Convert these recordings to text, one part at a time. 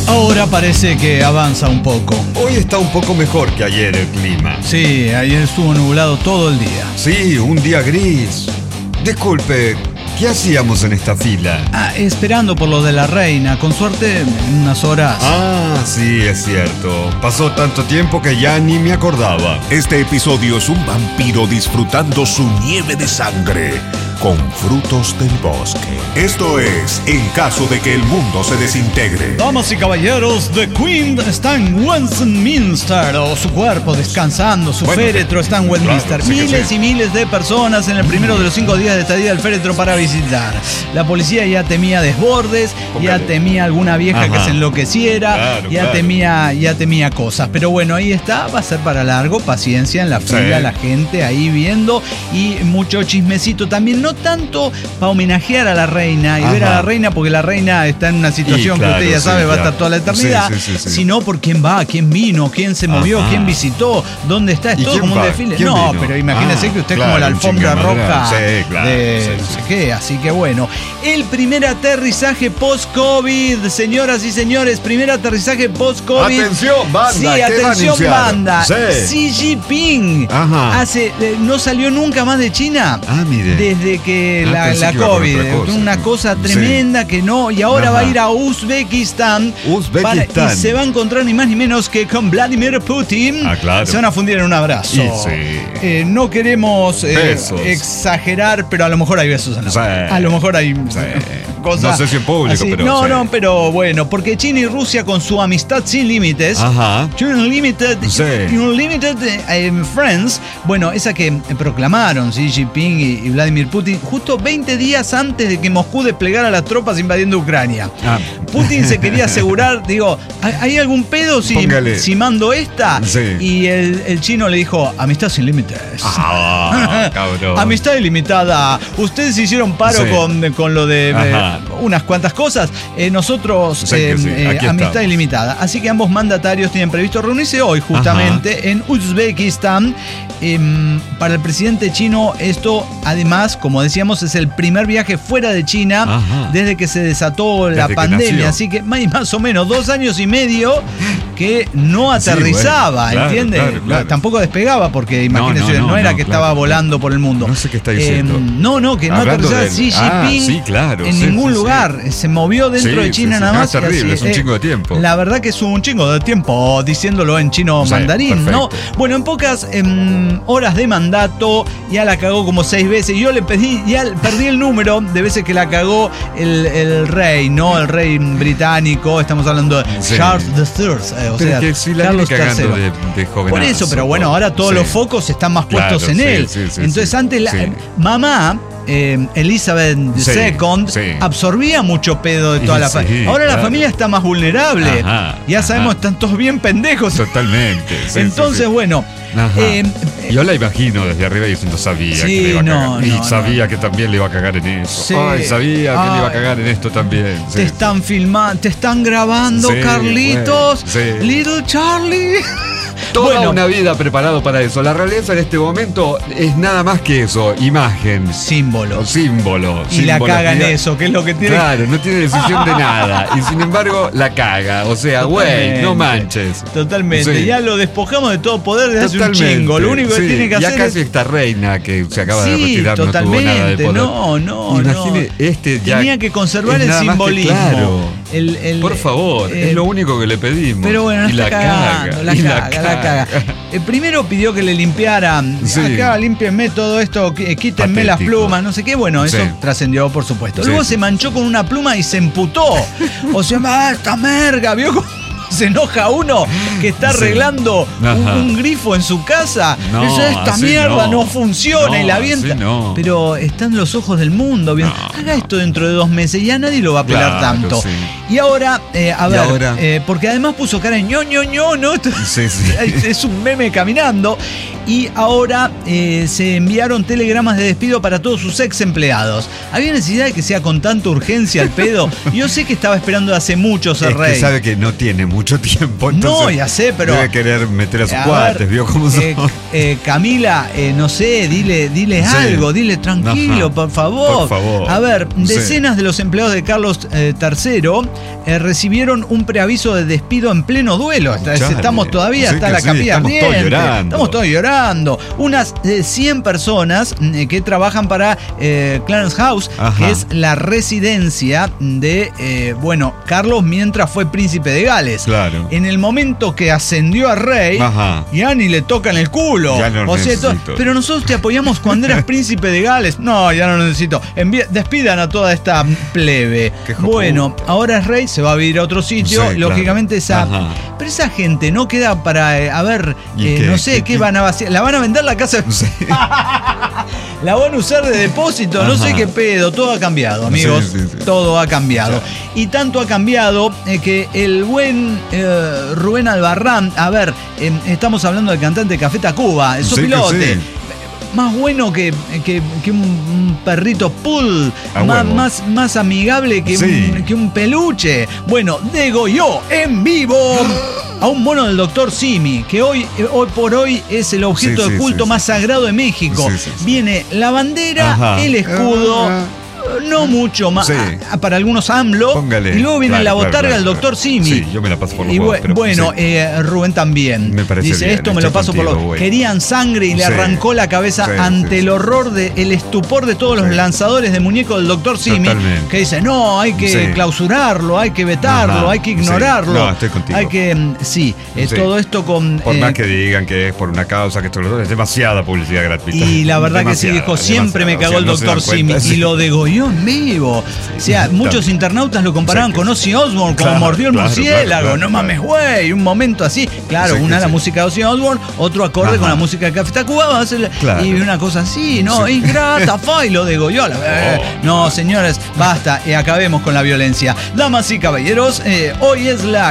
Ahora parece que avanza un poco. Hoy está un poco mejor que ayer el clima. Sí, ayer estuvo nublado todo el día. Sí, un día gris. Disculpe, ¿qué hacíamos en esta fila? Esperando por lo de la reina. Con suerte, en unas horas. Sí, es cierto. Pasó tanto tiempo que ya ni me acordaba. Este episodio es un vampiro disfrutando su nieve de sangre con frutos del bosque. Esto es En caso de que el mundo se desintegre. Damas y caballeros, The Queen está en Westminster, o su cuerpo descansando, su féretro está en Westminster. Claro, Miles y miles de personas en el primero de los 5 días de estadía del féretro para visitar. La policía ya temía desbordes, ya temía alguna vieja que se enloqueciera, ya temía cosas. Pero bueno, ahí está, va a ser para largo, paciencia en la fila, la gente ahí viendo y mucho chismecito también. No tanto para homenajear a la reina y ver a la reina, porque la reina está en una situación que usted ya sabe va a estar toda la eternidad, sino por quién va, quién vino, quién se movió, quién visitó, dónde está, es todo como un desfile. No, pero imagínese que usted es como la alfombra roja de no sé qué, así que bueno. El primer aterrizaje post-COVID, señoras y señores, primer aterrizaje post-COVID. Atención, banda. Sí, atención, banda. Xi Jinping no salió nunca más de China. Mire. Desde que la COVID, una cosa tremenda que no, y ahora va a ir a Uzbekistán. Y se va a encontrar ni más ni menos que con Vladimir Putin. Se van a fundir en un abrazo. No queremos exagerar, pero a lo mejor hay besos en la boca. A lo mejor hay cosas. No sé si en público, así, pero. Pero bueno, porque China y Rusia con su amistad sin límites, Unlimited Friends, bueno, esa que proclamaron Xi Jinping y Vladimir Putin justo 20 días antes de que Moscú desplegara las tropas invadiendo Ucrania. Putin se quería asegurar, ¿hay algún pedo si mando esta? Y el chino le dijo, amistad sin límites. Cabrón. Amistad ilimitada. Ustedes hicieron paro con lo de unas cuantas cosas. Nosotros, amistad ilimitada. Así que ambos mandatarios tienen previsto reunirse hoy justamente en Uzbekistán. Para el presidente chino esto, además, como decíamos, es el primer viaje fuera de China desde que se desató la pandemia. Así que más o menos 2 años y medio que no aterrizaba, ¿entiendes? Claro. Tampoco despegaba porque, imagínense, no era que estaba volando por el mundo. No sé qué está diciendo. Que no aterrizaba Xi Jinping en ningún lugar. Se movió dentro de China nada más. Es terrible, es un chingo de tiempo. La verdad que es un chingo de tiempo, diciéndolo en chino mandarín, perfecto. ¿No? Bueno, en pocas horas de mandato ya la cagó como 6 veces. Yo le pedí, perdí el número de veces que la cagó el rey, ¿no? El rey británico, estamos hablando de Charles III, o sea, Carlos III. De jovenazo, por eso, pero bueno, ahora todos los focos están más puestos en él. Entonces antes mamá Elizabeth II absorbía mucho pedo de toda la familia. Ahora la familia está más vulnerable. Ya sabemos, están todos bien pendejos. Totalmente. Entonces, bueno. Yo la imagino desde arriba diciendo sabía que le iba a cagar. Y sabía que también le iba a cagar en eso. Sabía que le iba a cagar en esto también. Te están filmando, te están grabando, Carlitos. Little Charlie. Toda una vida preparado para eso. La realeza en este momento es nada más que eso, imagen. Símbolo. Y la caga en eso, que es lo que tiene. Claro, no tiene decisión de nada. Y sin embargo, la caga. O sea, güey, no manches. Totalmente. Ya lo despojamos de todo poder desde hace un chingo. Lo único que tiene que hacer ya casi esta reina que se acaba de retirar no tuvo nada de poder. No. Imagine, tenía que conservar el simbolismo. Claro. Por favor, es lo único que le pedimos. Pero bueno, la caga. Primero pidió que le limpiaran. Acá límpienme todo esto, quítenme las plumas, no sé qué. Bueno, eso trascendió, por supuesto. Luego se manchó con una pluma y se emputó. O sea, esta merga, ¿vio cómo se enoja uno que está arreglando un grifo en su casa? Esta mierda no funciona y la avienta. Pero están los ojos del mundo viendo. Haga esto dentro de 2 meses, ya nadie lo va a pelar tanto. Y ahora, porque además puso cara en ¿no? Es un meme caminando. Y ahora se enviaron telegramas de despido para todos sus ex empleados. ¿Había necesidad de que sea con tanta urgencia el pedo? Yo sé que estaba esperando hace mucho ser rey. Que sabe que no tiene mucho tiempo. No, ya sé, pero debe querer meter a sus cuates, ¿vio cómo son? Camila, no sé, dile algo, dile tranquilo, por favor. Por favor. A ver, decenas de los empleados de Carlos III recibieron un preaviso de despido en pleno duelo. Estamos todavía, está la capilla ardiente. Estamos todos llorando. Unas 100 personas que trabajan para Clarence House, que es la residencia de, Carlos mientras fue príncipe de Gales. Claro. En el momento que ascendió a rey, ya ni le tocan el culo. Pero nosotros te apoyamos cuando eras príncipe de Gales. No, ya no lo necesito. Despidan a toda esta plebe. Bueno, ahora es rey, se va a vivir a otro sitio. Lógicamente pero esa gente no queda para, ¿qué van a vaciar? ¿La van a vender la casa? ¿La van a usar de depósito? No sé qué pedo. Todo ha cambiado, amigos. Todo ha cambiado. Y tanto ha cambiado que el buen Rubén Albarrán, estamos hablando del cantante de Café Tacuba, el sopilote. Más bueno que un perrito pool, más amigable que un peluche. Bueno, degolló en vivo a un mono del Dr. Simi, que hoy por hoy es el objeto de culto más sagrado de México. Viene la bandera, el escudo. No mucho más. Para algunos AMLO. Póngale, y luego viene la botarga del Dr. Simi. Sí, yo me la paso por los huevos. Rubén también. Me parece dice, bien, esto me lo paso por los huevos. Querían sangre y le arrancó la cabeza ante el horror, el estupor de todos los lanzadores de muñecos del Dr. Simi. Totalmente. Que dicen, no, hay que clausurarlo, hay que vetarlo, hay que ignorarlo. No, estoy contigo. Hay que, todo esto con... Por más que digan que es por una causa, que esto es demasiada publicidad gratuita. Y la verdad que sí, dijo, siempre me cagó el Dr. Simi. Y lo degolló en vivo. Muchos internautas lo comparaban con Ozzy Osbourne, como mordió el murciélago. No mames, güey. Un momento así. Claro, la música de Ozzy Osbourne, otro acorde con la música de Café Tacuba, y una cosa así, ¿no? Ingrata, y lo degolló. No, señores, basta. Acabemos con la violencia. Damas y caballeros, hoy es la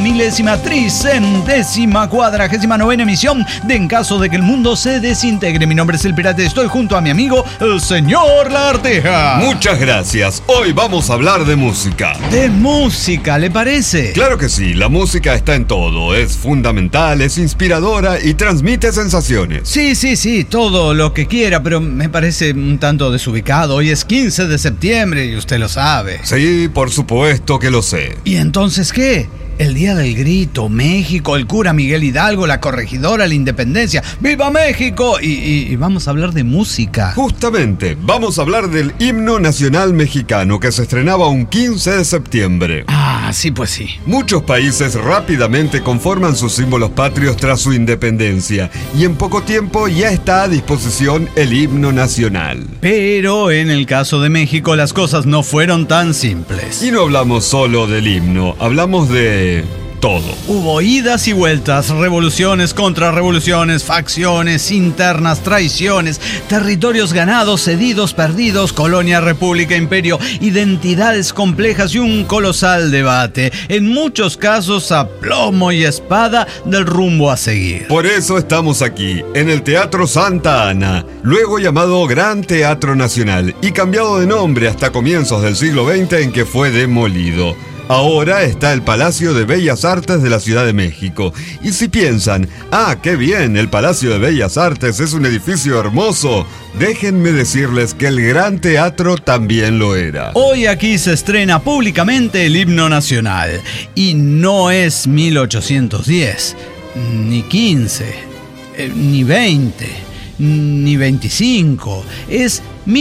5.000.340.409 emisión de En Caso de que el Mundo se Desintegre. Mi nombre es El Pirata y estoy junto a mi amigo, el señor La Arteja. Muchas gracias. Hoy vamos a hablar de música. ¿De música, le parece? Claro que sí, la música está en todo. Es fundamental, es inspiradora y transmite sensaciones. Sí, todo lo que quiera, pero me parece un tanto desubicado. Hoy es 15 de septiembre y usted lo sabe. Sí, por supuesto que lo sé. ¿Y entonces qué? El Día del Grito, México, el cura Miguel Hidalgo, la corregidora, la independencia. ¡Viva México! Y vamos a hablar de música. Justamente, vamos a hablar del himno nacional mexicano que se estrenaba un 15 de septiembre. Sí, pues sí. Muchos países rápidamente conforman sus símbolos patrios tras su independencia y en poco tiempo ya está a disposición el himno nacional. Pero en el caso de México las cosas no fueron tan simples. Y no hablamos solo del himno, hablamos de todo. Hubo idas y vueltas, revoluciones, contrarrevoluciones, facciones internas, traiciones, territorios ganados, cedidos, perdidos, colonia, república, imperio, identidades complejas y un colosal debate. En muchos casos a plomo y espada del rumbo a seguir. Por eso estamos aquí, en el Teatro Santa Ana, luego llamado Gran Teatro Nacional y cambiado de nombre hasta comienzos del siglo XX en que fue demolido. Ahora está el Palacio de Bellas Artes de la Ciudad de México. Y si piensan, qué bien, el Palacio de Bellas Artes es un edificio hermoso, déjenme decirles que el Gran Teatro también lo era. Hoy aquí se estrena públicamente el himno nacional. Y no es 1810, ni 15, ni 20, ni 25. Es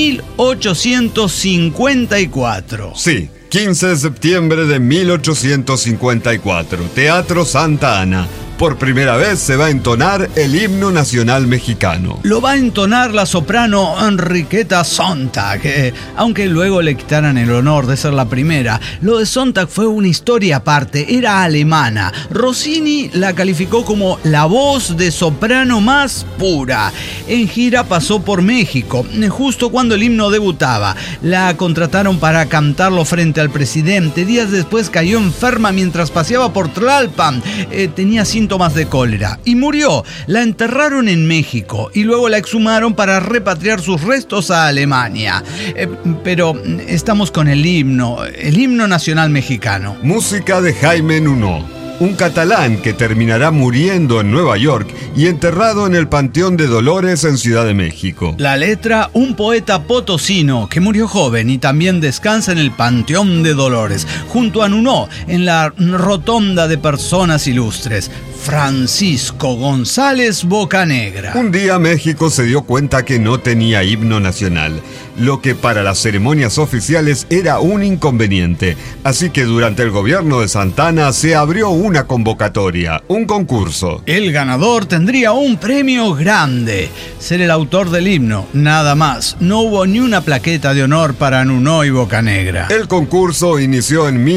1854. Sí. 15 de septiembre de 1854, Teatro Santa Ana. Por primera vez se va a entonar el himno nacional mexicano. Lo va a entonar la soprano Enriqueta Sontag, aunque luego le quitaran el honor de ser la primera. Lo de Sontag fue una historia aparte, era alemana. Rossini la calificó como la voz de soprano más pura. En gira pasó por México, justo cuando el himno debutaba. La contrataron para cantarlo frente al presidente. Días después cayó enferma mientras paseaba por Tlalpan. Tenía síntomas de cólera y murió. La enterraron en México y luego la exhumaron para repatriar sus restos a Alemania. Pero estamos con el himno nacional mexicano. Música de Jaime Nuno. un catalán que terminará muriendo en Nueva York y enterrado en el Panteón de Dolores en Ciudad de México. La letra, un poeta potosino que murió joven y también descansa en el Panteón de Dolores, junto a Nuno, en la rotonda de personas ilustres. Francisco González Bocanegra. Un día México se dio cuenta que no tenía himno nacional, lo que para las ceremonias oficiales era un inconveniente. Así que durante el gobierno de Santana se abrió una convocatoria, un concurso. El ganador tendría un premio grande: ser el autor del himno, nada más. No hubo ni una plaqueta de honor para Nuno y Bocanegra. El concurso inició en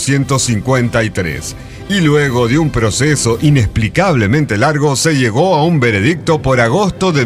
1853. Y luego de un proceso inexplicablemente largo se llegó a un veredicto por agosto de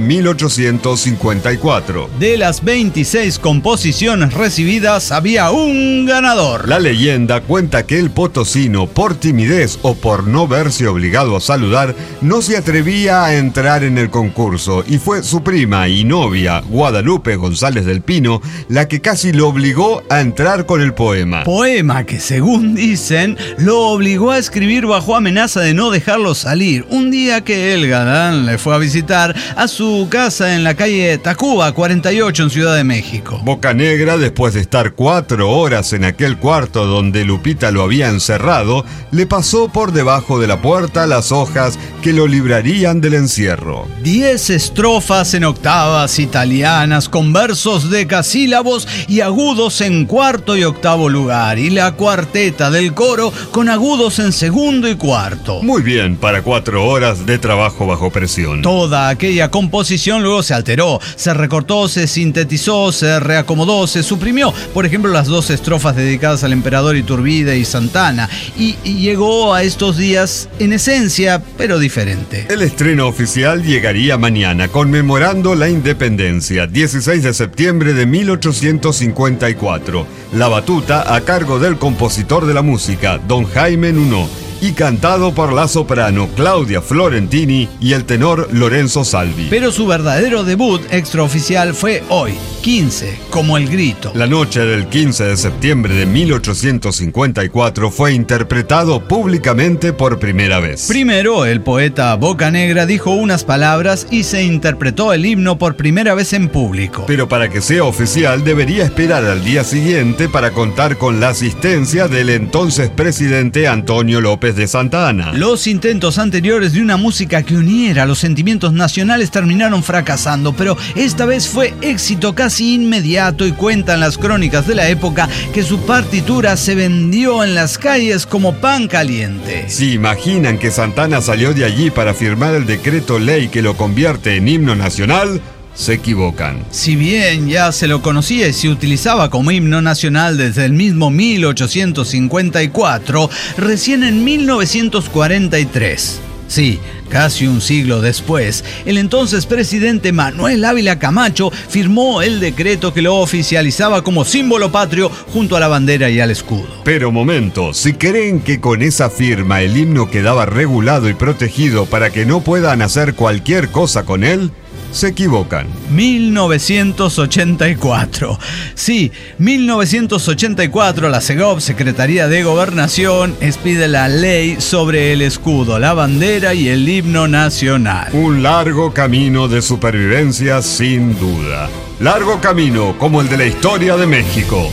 1854. De las 26 composiciones recibidas había un ganador. La leyenda cuenta que el potosino, por timidez o por no verse obligado a saludar, no se atrevía a entrar en el concurso y fue su prima y novia, Guadalupe González del Pino, la que casi lo obligó a entrar con el poema. Poema que, según dicen, lo obligó a escribir bajo amenaza de no dejarlo salir, un día que el galán le fue a visitar a su casa en la calle Tacuba 48 en Ciudad de México. Bocanegra, después de estar 4 horas en aquel cuarto donde Lupita lo había encerrado, le pasó por debajo de la puerta las hojas que lo librarían del encierro. 10 estrofas en octavas italianas con versos decasílabos y agudos en cuarto y octavo lugar, y la cuarteta del coro con agudos en segundo y cuarto. Muy bien, para 4 horas de trabajo bajo presión. Toda aquella composición luego se alteró, se recortó, se sintetizó, se reacomodó, se suprimió. Por ejemplo, las 2 estrofas dedicadas al emperador Iturbide y Santana. Y llegó a estos días en esencia, pero diferente. El estreno oficial llegaría mañana, conmemorando la independencia, 16 de septiembre de 1854. La batuta a cargo del compositor de la música, don Jaime Nuno, y cantado por la soprano Claudia Florentini y el tenor Lorenzo Salvi. Pero su verdadero debut extraoficial fue hoy, 15, como el grito. La noche del 15 de septiembre de 1854 fue interpretado públicamente por primera vez. Primero, el poeta Bocanegra dijo unas palabras y se interpretó el himno por primera vez en público. Pero para que sea oficial debería esperar al día siguiente para contar con la asistencia del entonces presidente Antonio López de Santa Anna. Los intentos anteriores de una música que uniera los sentimientos nacionales terminaron fracasando, pero esta vez fue éxito casi inmediato, y cuentan las crónicas de la época que su partitura se vendió en las calles como pan caliente. Si imaginan que Santana salió de allí para firmar el decreto ley que lo convierte en himno nacional, se equivocan. Si bien ya se lo conocía y se utilizaba como himno nacional desde el mismo 1854, recién en 1943, sí, casi un siglo después, el entonces presidente Manuel Ávila Camacho firmó el decreto que lo oficializaba como símbolo patrio junto a la bandera y al escudo. Pero momento, si creen que con esa firma el himno quedaba regulado y protegido para que no puedan hacer cualquier cosa con él, se equivocan. 1984. Sí, 1984, la SEGOV, Secretaría de Gobernación, expide la ley sobre el escudo, la bandera y el himno nacional. Un largo camino de supervivencia, sin duda. Largo camino como el de la historia de México.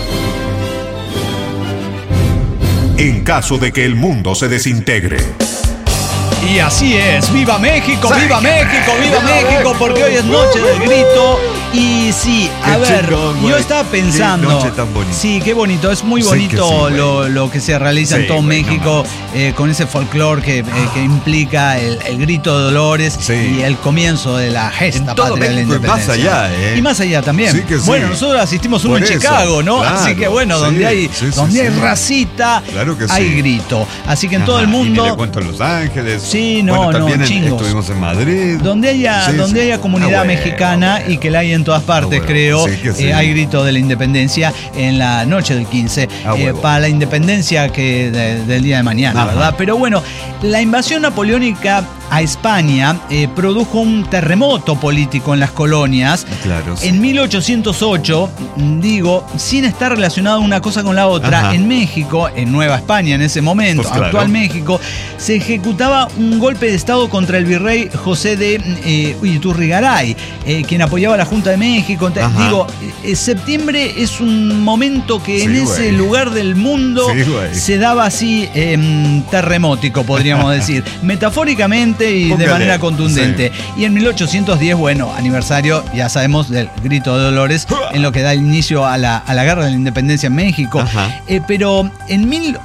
En caso de que el mundo se desintegre. Y así es, ¡viva México, viva México, viva México! Porque hoy es noche del grito. Y sí, a ver, yo estaba pensando, qué noche tan bonita. Sí, qué bonito, es muy bonito lo que se realiza en todo México, con ese folclore que implica el grito de Dolores y el comienzo de la gesta patria de la independencia. Y más allá, Y más allá también. Sí que sí. Bueno, nosotros asistimos uno en Chicago, ¿no? Claro, así que bueno, donde hay racita, claro que hay grito. Así que en todo el mundo. Y le cuento en Los Ángeles. Sí, también chingos. estuvimos en Madrid. Donde haya comunidad mexicana y que la hay en todas partes, creo. Hay grito de la independencia en la noche del 15 para la independencia del día de mañana, ¿verdad? Pero bueno, la invasión napoleónica a España, produjo un terremoto político en las colonias. Claro, sí. En 1808, digo, sin estar relacionado una cosa con la otra, Ajá. en México, en Nueva España en ese momento, Pues claro. actual México, se ejecutaba un golpe de Estado contra el virrey José de Iturrigaray, quien apoyaba a la Junta de México. Ajá. Digo, septiembre es un momento que en ese güey. lugar del mundo se daba así terremótico, podríamos decir, metafóricamente y de manera contundente. Sí. Y en 1810, bueno, aniversario, ya sabemos, del grito de Dolores, en lo que da inicio a la guerra de la independencia en México. Pero en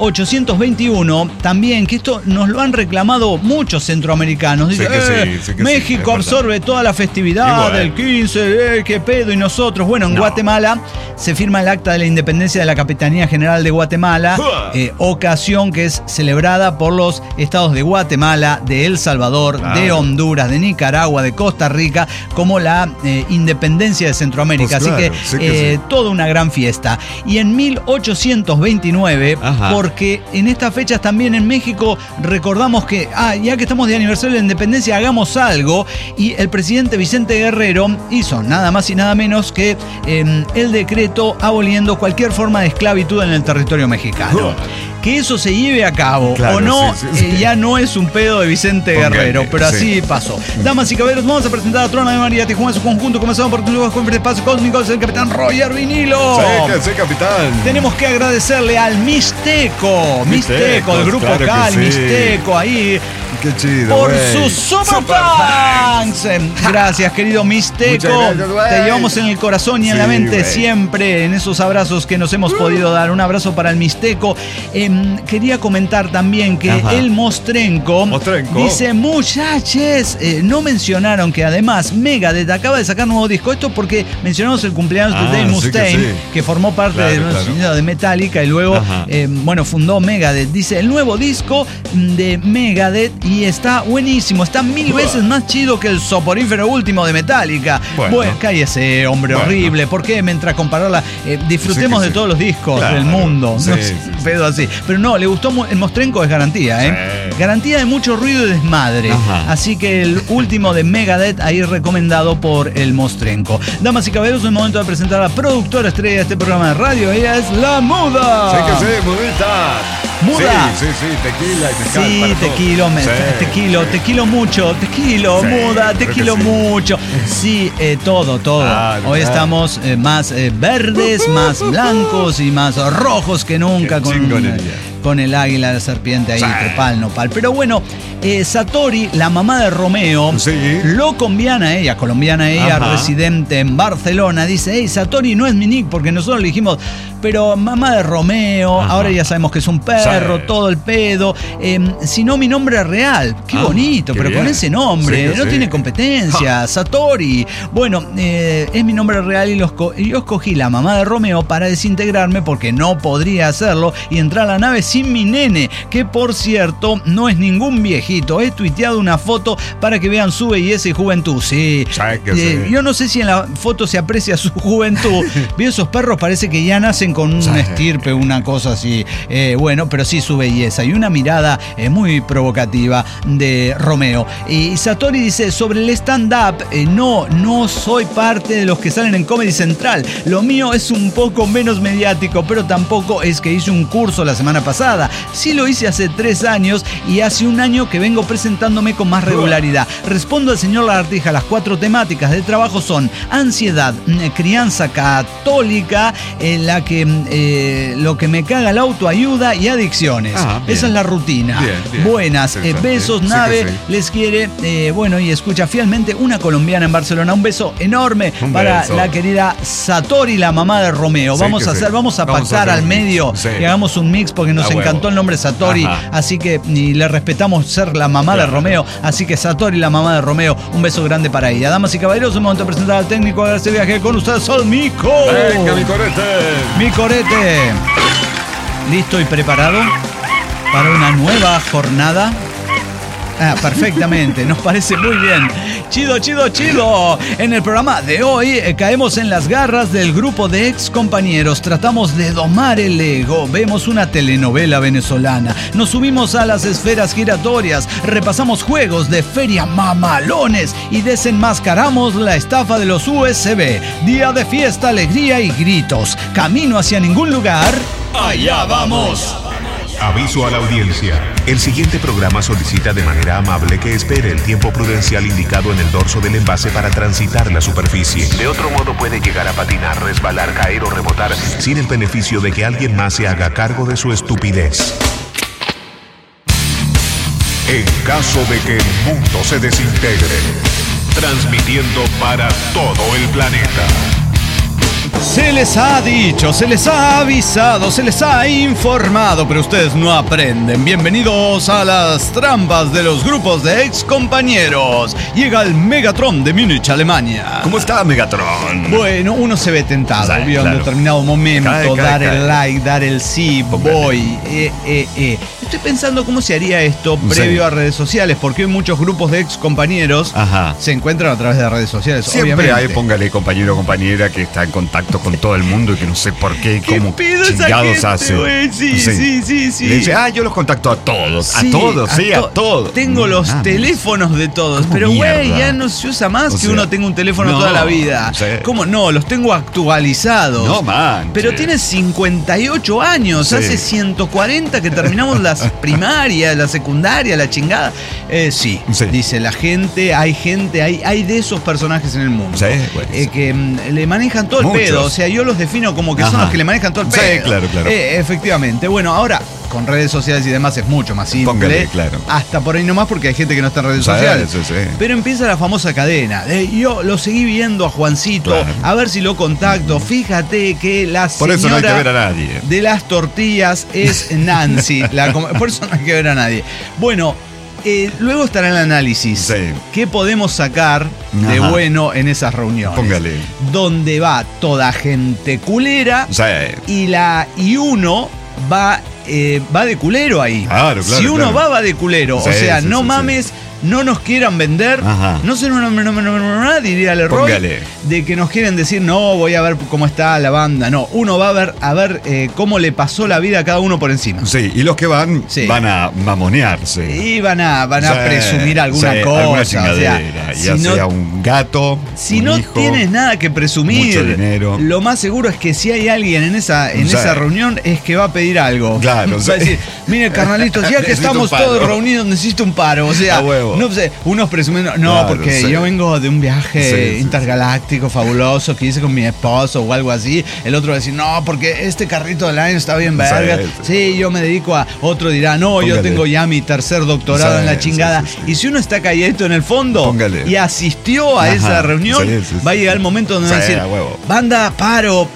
1821 también, que esto nos lo han reclamado muchos centroamericanos, dice, México absorbe toda la festividad del 15, qué pedo, y nosotros, bueno, en Guatemala se firma el acta de la independencia de la Capitanía General de Guatemala, ocasión que es celebrada por los estados de Guatemala, de El Salvador, de Honduras, de Nicaragua, de Costa Rica, como la independencia de Centroamérica. Pues claro, así que toda una gran fiesta. Y en 1829, porque en estas fechas también en México recordamos que, ya que estamos de aniversario de la independencia, hagamos algo. Y el presidente Vicente Guerrero hizo nada más y nada menos que el decreto aboliendo cualquier forma de esclavitud en el territorio mexicano. Que eso se lleve a cabo o no, ya no es un pedo de Vicente Guerrero, pero así pasó. Damas y caballeros, vamos a presentar a Trona de María Tijuana en su conjunto, comenzando por nuevos con el espacio cósmico, es el capitán Roger Vinilo. Sí, capitán. Tenemos que agradecerle al Mixteco, del grupo Cal, Mixteco, ahí. Qué chido, por sus Superpunks. Gracias, querido Mixteco. Te llevamos en el corazón y en la mente siempre, en esos abrazos que nos hemos podido dar. Un abrazo para el Mixteco. Quería comentar también que el Mostrenco dice, muchachos, no mencionaron que además Megadeth acaba de sacar nuevo disco. Esto porque mencionamos el cumpleaños de Dave Mustaine, que formó parte de Metallica y luego fundó Megadeth. Dice, el nuevo disco de Megadeth, y está buenísimo, está 1000 veces más chido que el soporífero último de Metallica. Bueno, cállese, hombre, horrible. ¿Por qué? Mientras compararla, disfrutemos de todos los discos del mundo. Pedo así. Pero no, le gustó el Mostrenco, es garantía, garantía de mucho ruido y desmadre. Así que el último de Megadeth ahí recomendado por el Mostrenco. Damas y caballeros, es el momento de presentar a la productora estrella de este programa de radio. Ella es La Muda. Mudita. Muda. Sí, tequila y mezcal. Sí, tequilo mucho, Muda, tequilo mucho. Sí, todo. Hoy estamos más verdes, más blancos y más rojos que nunca con el águila, la serpiente ahí, trepal, nopal. Pero bueno, Satori, la mamá de Romeo, colombiana ella, residente en Barcelona, dice, hey, Satori no es mi nick, porque nosotros le dijimos, pero mamá de Romeo, ahora ya sabemos que es un perro, todo el pedo, sino mi nombre real. Qué bonito, pero bien. Con ese nombre, no tiene competencia, Satori. Bueno, es mi nombre real y yo escogí la mamá de Romeo para desintegrarme porque no podría hacerlo y entrar a la nave sin mi nene, que por cierto no es ningún viejito. He tuiteado una foto para que vean su belleza y juventud. Yo no sé si en la foto se aprecia su juventud. Veo esos perros, parece que ya nacen con un estirpe, una cosa así. Pero sí su belleza y una mirada muy provocativa de Romeo. Y Satori dice, sobre el stand-up, no soy parte de los que salen en Comedy Central. Lo mío es un poco menos mediático, pero tampoco es que hice un curso la semana pasada. Sí lo hice hace 3 años y hace 1 año que vengo presentándome con más regularidad. Respondo al señor Lagartija, las 4 temáticas de trabajo son ansiedad, crianza católica, lo que me caga la autoayuda y adicciones. Esa es la rutina. Bien. Buenas, besos, nave, les quiere, y escucha fielmente una colombiana en Barcelona. Un beso enorme para la querida Satori, la mamá de Romeo. Vamos a pactar al medio y hagamos un mix porque nos encantó el nombre Satori, así que le respetamos ser la mamá de Romeo, así que Satori, la mamá de Romeo, un beso grande para ella. Damas y caballeros, es un momento de presentar al técnico de este viaje con ustedes, Sol Mico. Venga, mi corete. ¿Listo y preparado para una nueva jornada? Perfectamente, nos parece muy bien. Chido. En el programa de hoy caemos en las garras del grupo de ex compañeros. Tratamos de domar el ego. Vemos una telenovela venezolana. Nos subimos a las esferas giratorias. Repasamos juegos de feria mamalones y desenmascaramos la estafa de los USB. Día de fiesta, alegría y gritos. Camino hacia ningún lugar. ¡Allá vamos! Aviso a la audiencia. El siguiente programa solicita de manera amable que espere el tiempo prudencial indicado en el dorso del envase para transitar la superficie. De otro modo puede llegar a patinar, resbalar, caer o rebotar sin el beneficio de que alguien más se haga cargo de su estupidez. En caso de que el mundo se desintegre, transmitiendo para todo el planeta. Se les ha dicho, se les ha avisado, se les ha informado, pero ustedes no aprenden. Bienvenidos a las trampas de los grupos de ex compañeros. Llega el Megatron de Múnich, Alemania. ¿Cómo está Megatron? Bueno, uno se ve tentado, vio en determinado momento, dar el like, dar el sí, voy, Estoy pensando cómo se haría esto previo a redes sociales, porque hoy muchos grupos de ex compañeros se encuentran a través de redes sociales. Siempre obviamente. hay, póngale compañero o compañera que está en contacto con todo el mundo y que no sé por qué, cómo chingados hace. Sí. Le dice, yo los contacto a todos. A todos. Tengo los teléfonos de todos, pero güey, ya no se usa más que uno tenga un teléfono toda la vida. ¿Cómo no? Los tengo actualizados. No, man. Pero tienes 58 años, hace 140 que terminamos las primarias, la secundaria, la chingada. Dice la gente, hay de esos personajes en el mundo. Que le manejan todo el pedo. O sea, yo los defino como que son los que le manejan todo el pedo. Sí, claro. Efectivamente. Bueno, ahora, con redes sociales y demás es mucho más simple. Póngale, claro. Hasta por ahí nomás porque hay gente que no está en redes sociales. Pero empieza la famosa cadena. Yo lo seguí viendo a Juancito, a ver si lo contacto. Fíjate que la señora por eso no hay que ver a nadie. De las tortillas es Nancy. Por eso no hay que ver a nadie. Bueno, luego estará el análisis. ¿Qué podemos sacar de bueno en esas reuniones? Póngale. Donde va toda gente culera y uno va de culero ahí. Claro. Si uno va de culero. O sea, no mames. No nos quieran vender, no se nos diría el error de que nos quieren decir, no, voy a ver cómo está la banda. No, uno va a ver cómo le pasó la vida a cada uno por encima. Y los que van a mamonearse. Y van a presumir alguna cosa. Sea un gato, si no hijo, tienes nada que presumir, mucho dinero. Lo más seguro es que si hay alguien en esa reunión es que va a pedir algo. Claro. Va a decir, mire, carnalitos, ya que estamos todos reunidos, necesito un paro. O sea, no sé, unos presumiendo, porque yo vengo de un viaje intergaláctico fabuloso que hice con mi esposo o algo así. El otro va a decir, no, porque este carrito del año está bien verga. Sí, yo me dedico a... Otro dirá, no, yo tengo ya mi tercer doctorado en la chingada. Y si uno está calladito en el fondo y asistió a esa reunión, va a llegar el momento donde va a decir, banda, paro.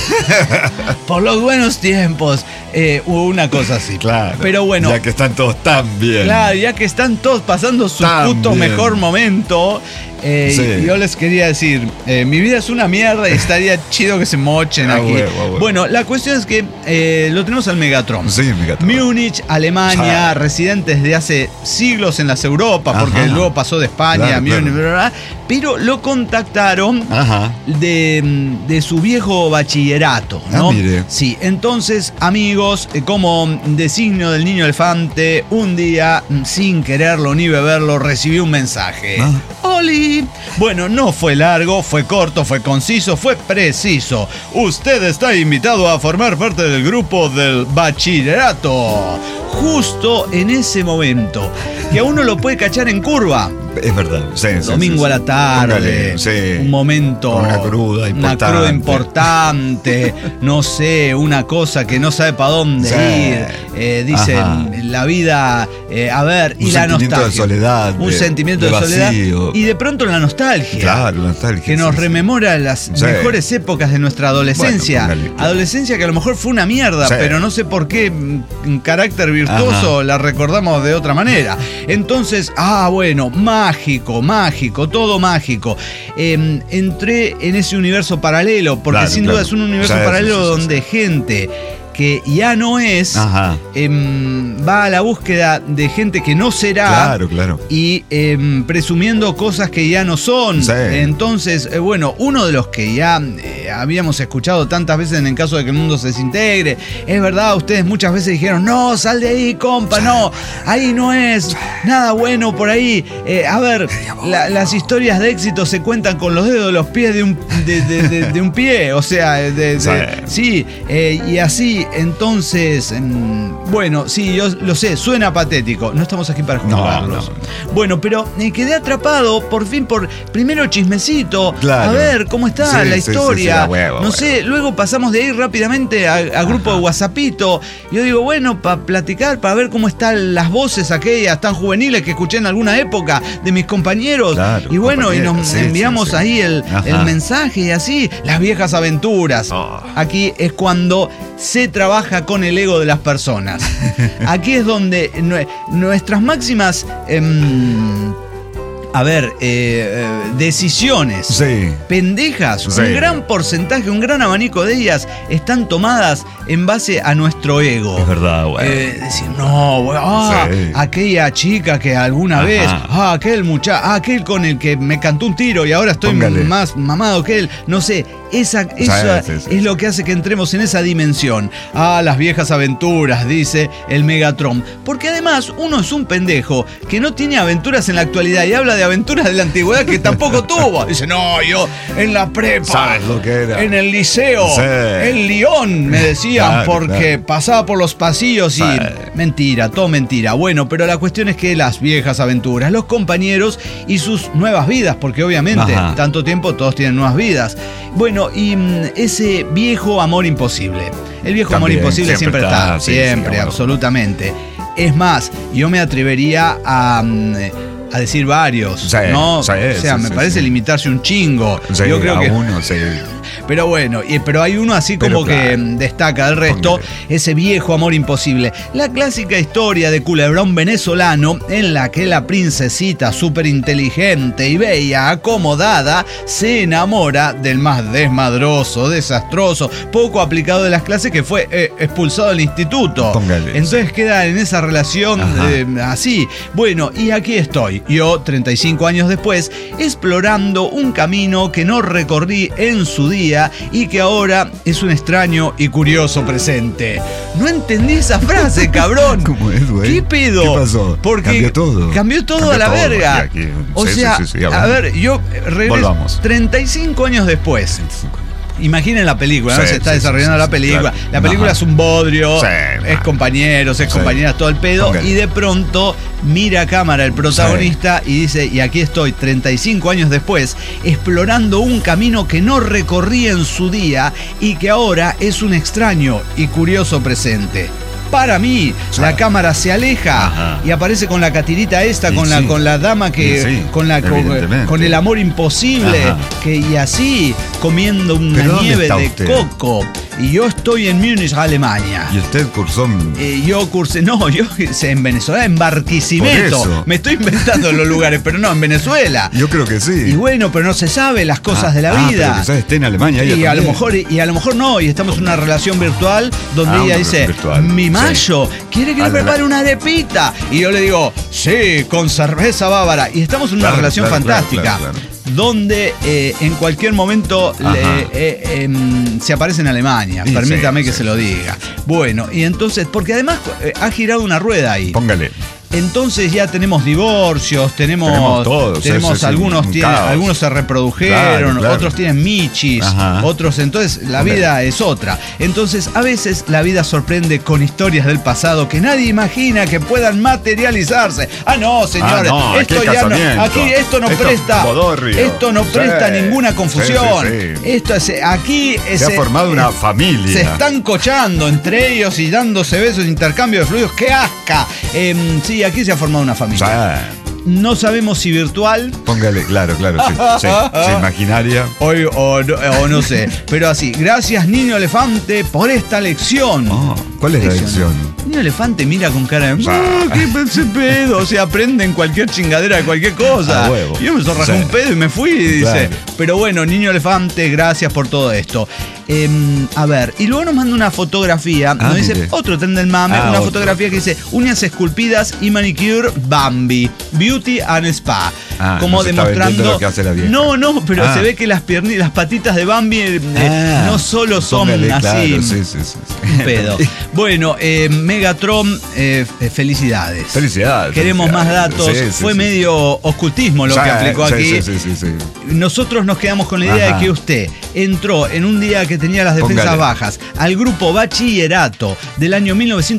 Por los buenos tiempos. Una cosa así. Claro. Pero bueno. Ya que están todos tan bien. Claro, ya que están todos pasando su puto mejor momento. Yo les quería decir, mi vida es una mierda y estaría chido que se mochen aquí. Bueno, la cuestión es que lo tenemos al Megatron. Múnich, Alemania, residentes de hace siglos en las Europas, porque luego pasó de España a Múnich, pero lo contactaron de su viejo bachillerato, ¿no? Sí, entonces, amigos, como designio del niño elefante, un día, sin quererlo ni beberlo, recibí un mensaje. ¡Oli! Bueno, no fue largo, fue corto, fue conciso, fue preciso. Usted está invitado a formar parte del grupo del bachillerato. Justo en ese momento, que a uno lo puede cachar en curva. Es verdad. Domingo a la tarde, un momento, una cruda importante, no sé, una cosa que no sabe para dónde ir. Dicen, la vida, y la nostalgia. Un sentimiento de soledad. Y de pronto la nostalgia. Que nos rememora las mejores épocas de nuestra adolescencia. Adolescencia que a lo mejor fue una mierda, pero no sé por qué, en carácter virtuoso, la recordamos de otra manera. Entonces, mágico, todo mágico. Entré en ese universo paralelo, porque sin duda es un universo paralelo donde gente que ya no es, va a la búsqueda de gente que no será, claro. y presumiendo cosas que ya no son. Sí. Entonces, bueno, uno de los que ya habíamos escuchado tantas veces en el caso de que el mundo se desintegre, es verdad, ustedes muchas veces dijeron, no, sal de ahí, compa, no, ahí no es nada bueno por ahí. A ver, las historias de éxito se cuentan con los dedos de los pies de un pie, o sea, sí, y así, entonces, bueno, sí, yo lo sé, suena patético, no estamos aquí para juzgarlos. No. Bueno, pero quedé atrapado, por fin, por primero chismecito, a ver cómo está la historia, no sé, luego pasamos de ahí rápidamente a grupo de WhatsAppito, yo digo, bueno, para platicar, para ver cómo están las voces aquellas tan juveniles que escuché en alguna época de mis compañeros, y bueno, y nos enviamos ahí el mensaje y así, las viejas aventuras. Aquí es cuando se trabaja con el ego de las personas. Aquí es donde nuestras máximas decisiones pendejas, un gran porcentaje, un gran abanico de ellas están tomadas en base a nuestro ego. Es verdad, güey. Decir, no, güey, aquella chica que alguna vez, aquel muchacho, aquel con el que me cantó un tiro y ahora estoy más mamado que él, no sé. Eso es lo que hace que entremos en esa dimensión. Las viejas aventuras, dice el Megatron. Porque además uno es un pendejo que no tiene aventuras en la actualidad y habla de aventuras de la antigüedad que tampoco tuvo. Dice, no, yo en la prepa, ¿sabes lo que era? En el liceo, en Lyon, me decían, porque pasaba por los pasillos y... Mentira, todo mentira. Bueno, pero la cuestión es que las viejas aventuras, los compañeros y sus nuevas vidas, porque obviamente tanto tiempo todos tienen nuevas vidas. Bueno, y ese viejo amor imposible. El viejo amor imposible siempre está, siempre, absolutamente. Es más, yo me atrevería a decir varios, ¿no? Me parece limitarse un chingo. Yo creo que uno, pero bueno, pero hay uno así como que destaca del resto, ese viejo amor imposible. La clásica historia de culebrón venezolano en la que la princesita súper inteligente y bella, acomodada, se enamora del más desmadroso, desastroso, poco aplicado de las clases que fue expulsado del instituto. Entonces queda en esa relación así. Bueno, y aquí estoy, yo 35 años después, explorando un camino que no recorrí en su día y que ahora es un extraño y curioso presente. No entendí esa frase, cabrón. ¿Cómo es, güey? ¿Qué pedo? ¿Qué pasó? Porque cambió todo a la verga. Aquí. O sea, a ver, yo regreso 35 años después. Imaginen la película, ¿no? Se está desarrollando la película. Claro. La película es un bodrio, es compañeros, es compañeras, todo el pedo. Y de pronto mira a cámara el protagonista y dice, y aquí estoy 35 años después, explorando un camino que no recorrí en su día y que ahora es un extraño y curioso presente. Para mí, la cámara se aleja y aparece con la catirita esta, con la dama que con el amor imposible, y así comiendo una nieve de coco. Y yo estoy en Múnich, Alemania. ¿Y usted cursó? Yo cursé en Venezuela, en Barquisimeto. Me estoy inventando los lugares, pero no, en Venezuela. Yo creo que sí. Y bueno, pero no se sabe las cosas de la vida. Pero quizás esté en Alemania. Y a lo mejor no, y estamos en una relación virtual donde ella dice, mi mayo, ¿quiere que le prepare una arepita? Y yo le digo, sí, con cerveza bávara. Y estamos en una relación fantástica. Donde en cualquier momento se aparece en Alemania. Permítame que se lo diga. Bueno, y entonces, porque además ha girado una rueda ahí. Póngale. Entonces ya tenemos divorcios, tenemos todos, algunos se reprodujeron, otros tienen michis, otros, entonces la vida es otra. Entonces a veces la vida sorprende con historias del pasado que nadie imagina que puedan materializarse. No, señores, esto ya no, aquí esto no presta ninguna confusión. Esto es, aquí se ha formado una familia. Se están cochando entre ellos y dándose besos, intercambio de fluidos. ¡Qué asca! Sí, aquí se ha formado una familia. no sabemos si virtual. Póngale, claro, sí, imaginaria. O no sé, pero así, gracias Niño Elefante por esta lección. ¿Cuál es la lección? Niño Elefante mira con cara de qué pedo, o sea, aprenden cualquier chingadera de cualquier cosa. Yo me zorrajé un pedo y me fui, dice. Pero bueno, Niño Elefante, gracias por todo esto. A ver, y luego nos manda una fotografía, nos dice otro tren del mame, una fotografía que dice uñas esculpidas y manicure Bambi, beauty and spa. Como demostrando lo que hace la vieja. No, pero se ve que las patitas de Bambi no solo son así. Sí. Un pedo. Bueno, Megatron, felicidades. Queremos más datos. Fue medio ocultismo lo que aplicó aquí. Sí. Nosotros nos quedamos con la idea de que usted entró en un día que tenía las defensas bajas al grupo Bachillerato del año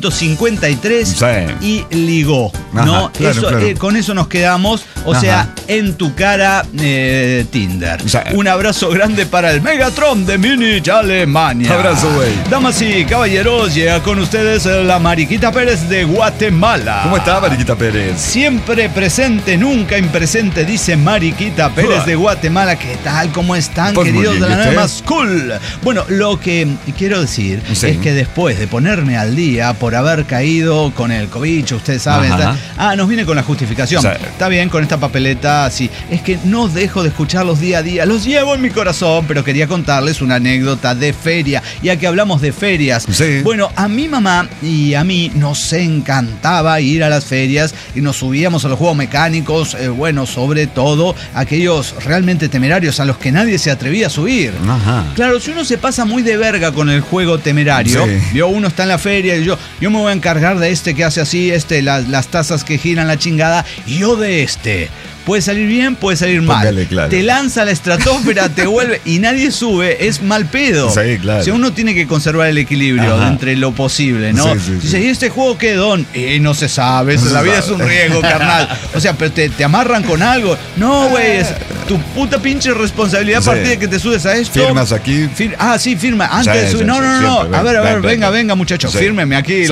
1953 y ligó, ¿no? Con eso nos quedamos, o sea, en tu cara Tinder. Un abrazo grande para el Megatron de Múnich, Alemania. Abrazo, güey. Damas y caballeros, llega con ustedes la Mariquita Pérez de Guatemala. ¿Cómo está, Mariquita Pérez? Siempre presente, nunca impresente, dice Mariquita Pérez de Guatemala. ¿Qué tal? ¿Cómo están, queridos de la nueva School? Bueno, lo que quiero decir es que después de ponerme al día por haber caído con el cobicho, ustedes saben, nos viene con la justificación. Está bien, con esta papeleta, sí. Es que no dejo de escucharlos día a día, los llevo en mi corazón, pero quería contarles una anécdota de feria, ya que hablamos de ferias. Bueno, a mi mamá y a mí nos encantaba ir a las ferias y nos subíamos a los juegos mecánicos, sobre todo aquellos realmente temerarios a los que nadie se atrevía a subir. Claro, si uno se pasa muy de verga con el juego temerario, uno está en la feria y yo me voy a encargar de este que hace así, las tazas que giran la chingada, y yo de este. Puede salir bien, puede salir mal. Te lanza a la estratosfera, te vuelve y nadie sube, es mal pedo. O sea, uno tiene que conservar el equilibrio entre lo posible, ¿no? Dice, ¿y este juego qué, don? Y no se sabe, la vida es un riesgo, carnal. O sea, pero te amarran con algo. No, güey, es tu puta pinche responsabilidad a partir de que te subes a esto. ¿Firmas aquí? Firma. Antes de subir. No. A ver, venga, muchachos, fírmeme aquí.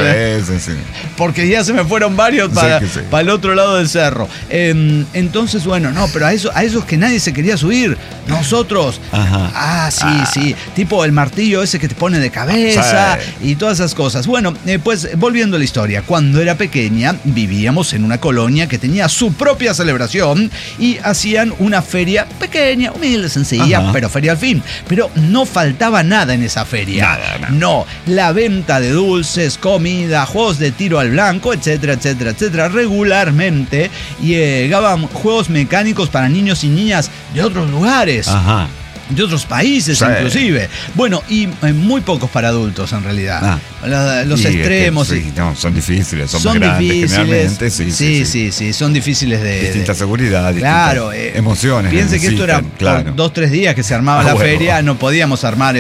Porque ya se me fueron varios para el otro lado del cerro. Entonces, pero a esos que nadie se quería subir, nosotros. Sí. Tipo el martillo ese que te pone de cabeza y todas esas cosas. Bueno, pues volviendo a la historia. Cuando era pequeña, vivíamos en una colonia que tenía su propia celebración y hacían una feria pequeña, humilde, sencilla, pero feria al fin. Pero no faltaba nada en esa feria. Nada. No, la venta de dulces, comida, juegos de tiro al blanco, etcétera. Regularmente llegaban juegos mecánicos para niños y niñas de otros lugares. De otros países inclusive. Bueno, y muy pocos para adultos en realidad. Los extremos. Son difíciles, son más grandes generalmente. Sí, son difíciles de... Distinta seguridad, distintas emociones. Piense que esto era por 2-3 días que se armaba la feria, no podíamos armar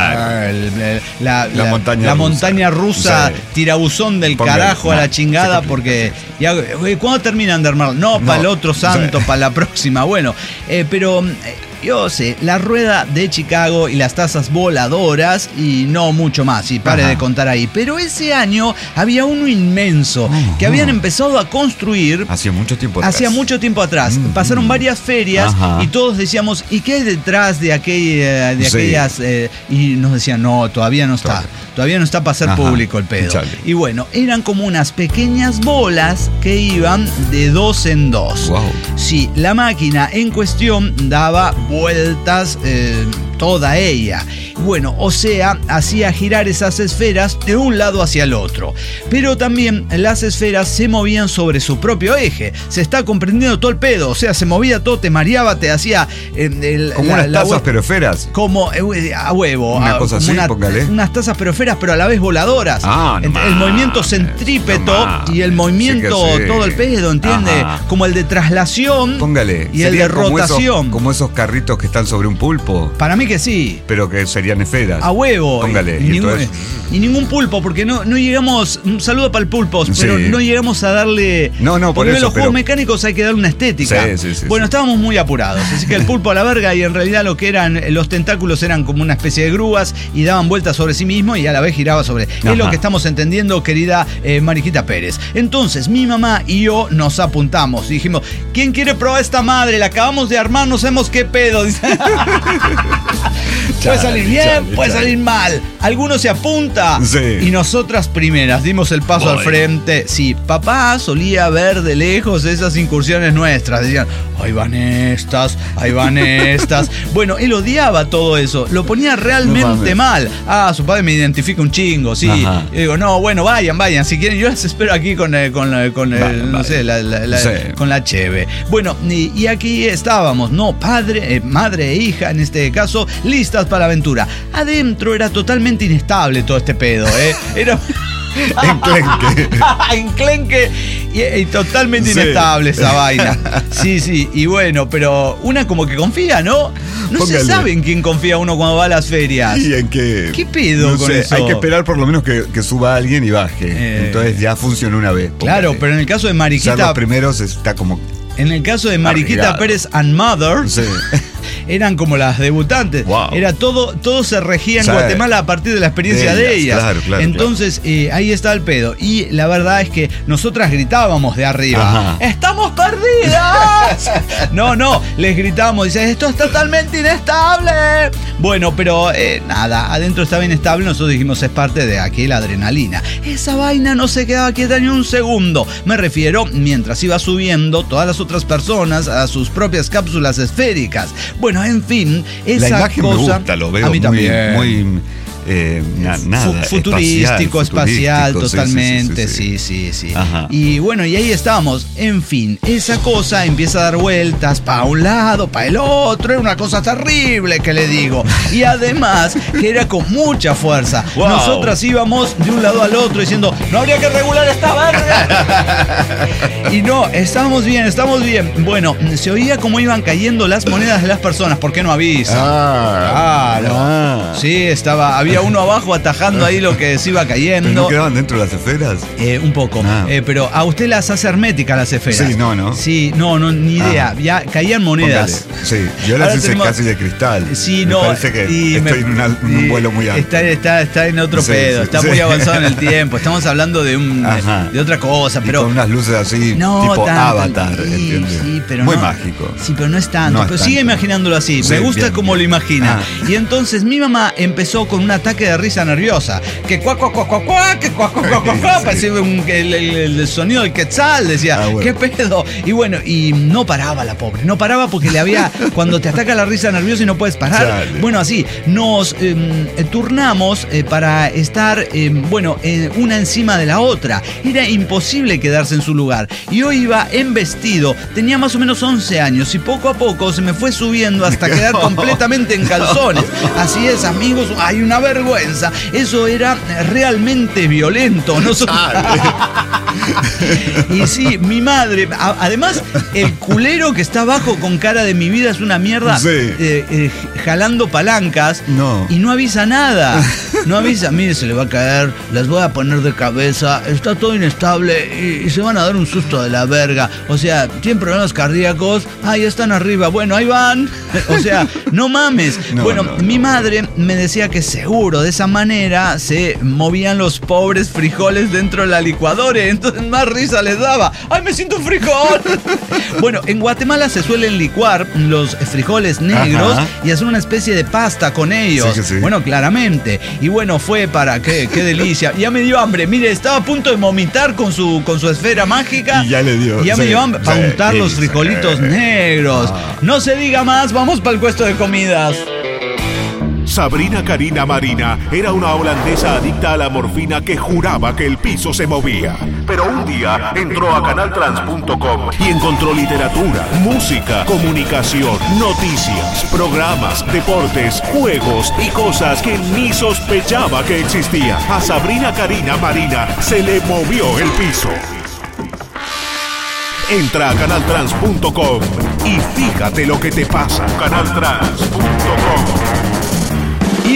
la montaña rusa, tirabuzón del carajo a la chingada, porque ¿cuándo terminan de armarlo? No, para el otro santo, para la próxima. Bueno, pero... Yo sé, la rueda de Chicago y las tazas voladoras y no mucho más, y pare de contar ahí. Pero ese año había uno inmenso que habían empezado a construir. Hacía mucho tiempo atrás. Pasaron varias ferias y todos decíamos, ¿y qué hay detrás de aquellas? Y nos decían, no, todavía no está. Todavía no está para ser público el pedo. Y bueno, eran como unas pequeñas bolas que iban de 2 en 2. Sí, la máquina en cuestión daba vueltas toda ella. Bueno, o sea, hacía girar esas esferas de un lado hacia el otro. Pero también las esferas se movían sobre su propio eje. Se está comprendiendo todo el pedo. O sea, se movía todo, te mareaba, te hacía... como unas tazas pero esferas. Como a huevo. Una cosa así, póngale. Unas tazas pero esferas, pero a la vez voladoras. El movimiento centrípeto y el movimiento, todo el pedo, ¿entiende? Como el de traslación. Póngale. Y el de rotación. Como esos carritos que están sobre un pulpo. Para mí que sí. Pero que serían esferas. A huevo. Póngale. Y ningún pulpo, porque no llegamos. Un saludo para el pulpo, pero no llegamos a darle. No, por porque eso. Los juegos mecánicos hay que darle una estética. Sí. Bueno, estábamos muy apurados. Así que el pulpo a la verga, y en realidad lo que eran los tentáculos eran como una especie de grúas y daban vueltas sobre sí mismo y a la vez giraba sobre. Es lo que estamos entendiendo, querida Mariquita Pérez. Entonces, mi mamá y yo nos apuntamos y dijimos: ¿quién quiere probar esta madre? La acabamos de armar, no sabemos qué pedo. Puede salir bien, puede salir mal. Alguno se apunta y nosotras primeras dimos el paso al frente. Sí, papá solía ver de lejos esas incursiones nuestras. Decían: ahí van estas. Bueno, él odiaba todo eso. Lo ponía realmente mal. Su padre me identifica un chingo, sí. Y digo: no, bueno, vayan. Si quieren, yo las espero aquí con la cheve. Bueno, y aquí estábamos, ¿no? Madre e hija, en este caso, listas para la aventura. Adentro era totalmente inestable todo este pedo, Era... enclenque y totalmente inestable esa vaina. Sí, y bueno, pero una como que confía, ¿no? Se sabe en quién confía uno cuando va a las ferias. ¿Y en qué? ¿Qué pedo con eso? Hay que esperar por lo menos que suba alguien y baje. Entonces ya funcionó una vez. Claro, pero en el caso de Mariquita... los primeros está como... En el caso de Mariquita Pérez and Mother... Sí. Eran como las debutantes. Wow. Era todo se regía en Guatemala a partir de la experiencia de ellas. Claro, entonces, ahí está el pedo. Y la verdad es que nosotras gritábamos de arriba: ¡estamos perdidas! No, les gritábamos. Dice: esto es totalmente inestable. Bueno, pero nada, adentro estaba inestable. Nosotros dijimos: es parte de aquí la adrenalina. Esa vaina no se quedaba quieta ni un segundo. Me refiero, mientras iba subiendo todas las otras personas a sus propias cápsulas esféricas. Bueno, en fin, esa la imagen cosa me gusta, lo veo a mí también. muy futurístico, espacial, totalmente, sí. Y bueno, y ahí estábamos. En fin, esa cosa empieza a dar vueltas para un lado, para el otro. Era una cosa terrible, que le digo. Y además, que era con mucha fuerza. Wow. Nosotras íbamos de un lado al otro diciendo: no habría que regular esta verga. Y no, estamos bien. Bueno, se oía cómo iban cayendo las monedas de las personas. ¿Por qué no avisa? Claro. Sí, había uno abajo atajando ahí lo que se iba cayendo. ¿Pero no quedaban dentro de las esferas? Un poco. Pero a usted las hace herméticas las esferas. Sí, no. Sí, no, ni idea. Ya caían monedas. Póngale. Sí, yo las hice casi de cristal. Sí, me parece que estoy en un vuelo muy alto. Está en otro pedo. Está muy avanzado en el tiempo. Estamos hablando de otra cosa, pero con unas luces así, tipo Avatar, ¿entiendes? Sí, pero muy mágico. Sí, pero no es tanto. Pero sigue imaginándolo así. Me gusta cómo lo imagina. Y entonces mi mamá empezó con un ataque de risa nerviosa. Que cuac, parecía el sonido del quetzal. Decía: ¿qué pedo? Y bueno, y no paraba la pobre. No paraba porque cuando te ataca la risa nerviosa y no puedes parar. Chale. Bueno, así, nos turnamos para estar, una encima de la otra. Era imposible quedarse en su lugar. Y yo iba en vestido. Tenía más o menos 11 años y poco a poco se me fue subiendo hasta quedar completamente en calzones. Así es, amigos, hay una vergüenza. Eso era realmente violento, ¿no? Y sí, mi madre, además, el culero que está abajo con cara de mi vida es una mierda, jalando palancas y no avisa nada. No avisa: mire, se le va a caer, las voy a poner de cabeza, está todo inestable y se van a dar un susto de la verga. O sea, tienen problemas cardíacos, ya están arriba, bueno, ahí van. O sea, no mames. Mi madre me decía que seguro de esa manera se movían los pobres frijoles dentro de la licuadora, entonces más risa les daba. ¡Ay, me siento un frijol! Bueno, en Guatemala se suelen licuar los frijoles negros y hacer una especie de pasta con ellos. Sí. Bueno, claramente. Y bueno, fue para qué delicia. Ya me dio hambre. Mire, estaba a punto de vomitar con su esfera mágica. Y ya le dio. Y ya me dio hambre para untar los frijolitos negros. No se diga más, vamos para el puesto de comidas. Sabrina Karina Marina era una holandesa adicta a la morfina que juraba que el piso se movía. Pero un día entró a canaltrans.com y encontró literatura, música, comunicación, noticias, programas, deportes, juegos y cosas que ni sospechaba que existían. A Sabrina Karina Marina se le movió el piso. Entra a canaltrans.com y fíjate lo que te pasa. Canaltrans.com.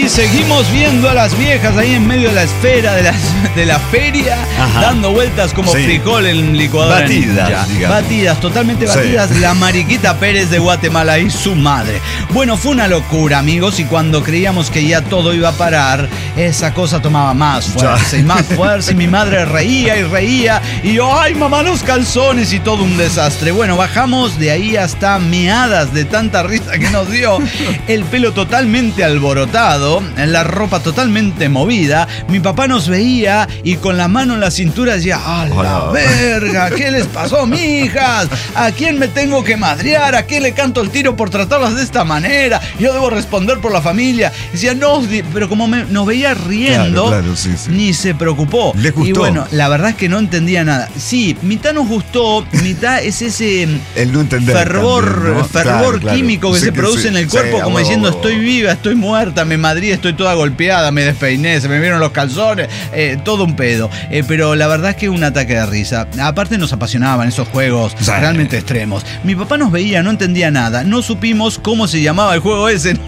Y seguimos viendo a las viejas ahí en medio de la esfera de la feria, dando vueltas como frijol en licuadora. Batidas, totalmente batidas. La Mariquita Pérez de Guatemala y su madre. Bueno, fue una locura, amigos, y cuando creíamos que ya todo iba a parar, esa cosa tomaba más fuerza y más fuerza, y mi madre reía y reía, y yo, ay mamá, los calzones, y todo un desastre. Bueno, bajamos de ahí hasta meadas de tanta risa que nos dio, el pelo totalmente alborotado, la ropa totalmente movida. Mi papá nos veía y con la mano en la cintura decía, ¡a la verga! ¿Qué les pasó, mijas? ¿A quién me tengo que madrear? ¿A quién le canto el tiro por tratarlas de esta manera? Yo debo responder por la familia. Decía, no, pero como nos veía riendo, ni se preocupó. ¿Les gustó? Y bueno, la verdad es que no entendía nada. Sí, mitad nos gustó, mitad es ese el no entender fervor químico que se produce en el cuerpo, como diciendo, estoy viva, estoy muerta, me madrí, estoy toda golpeada, me despeiné, se me vieron los calzones, todo un pedo. Pero la verdad es que un ataque de risa. Aparte nos apasionaban esos juegos realmente extremos. Mi papá nos veía, no entendía nada, no supimos cómo se llamaba el juego ese.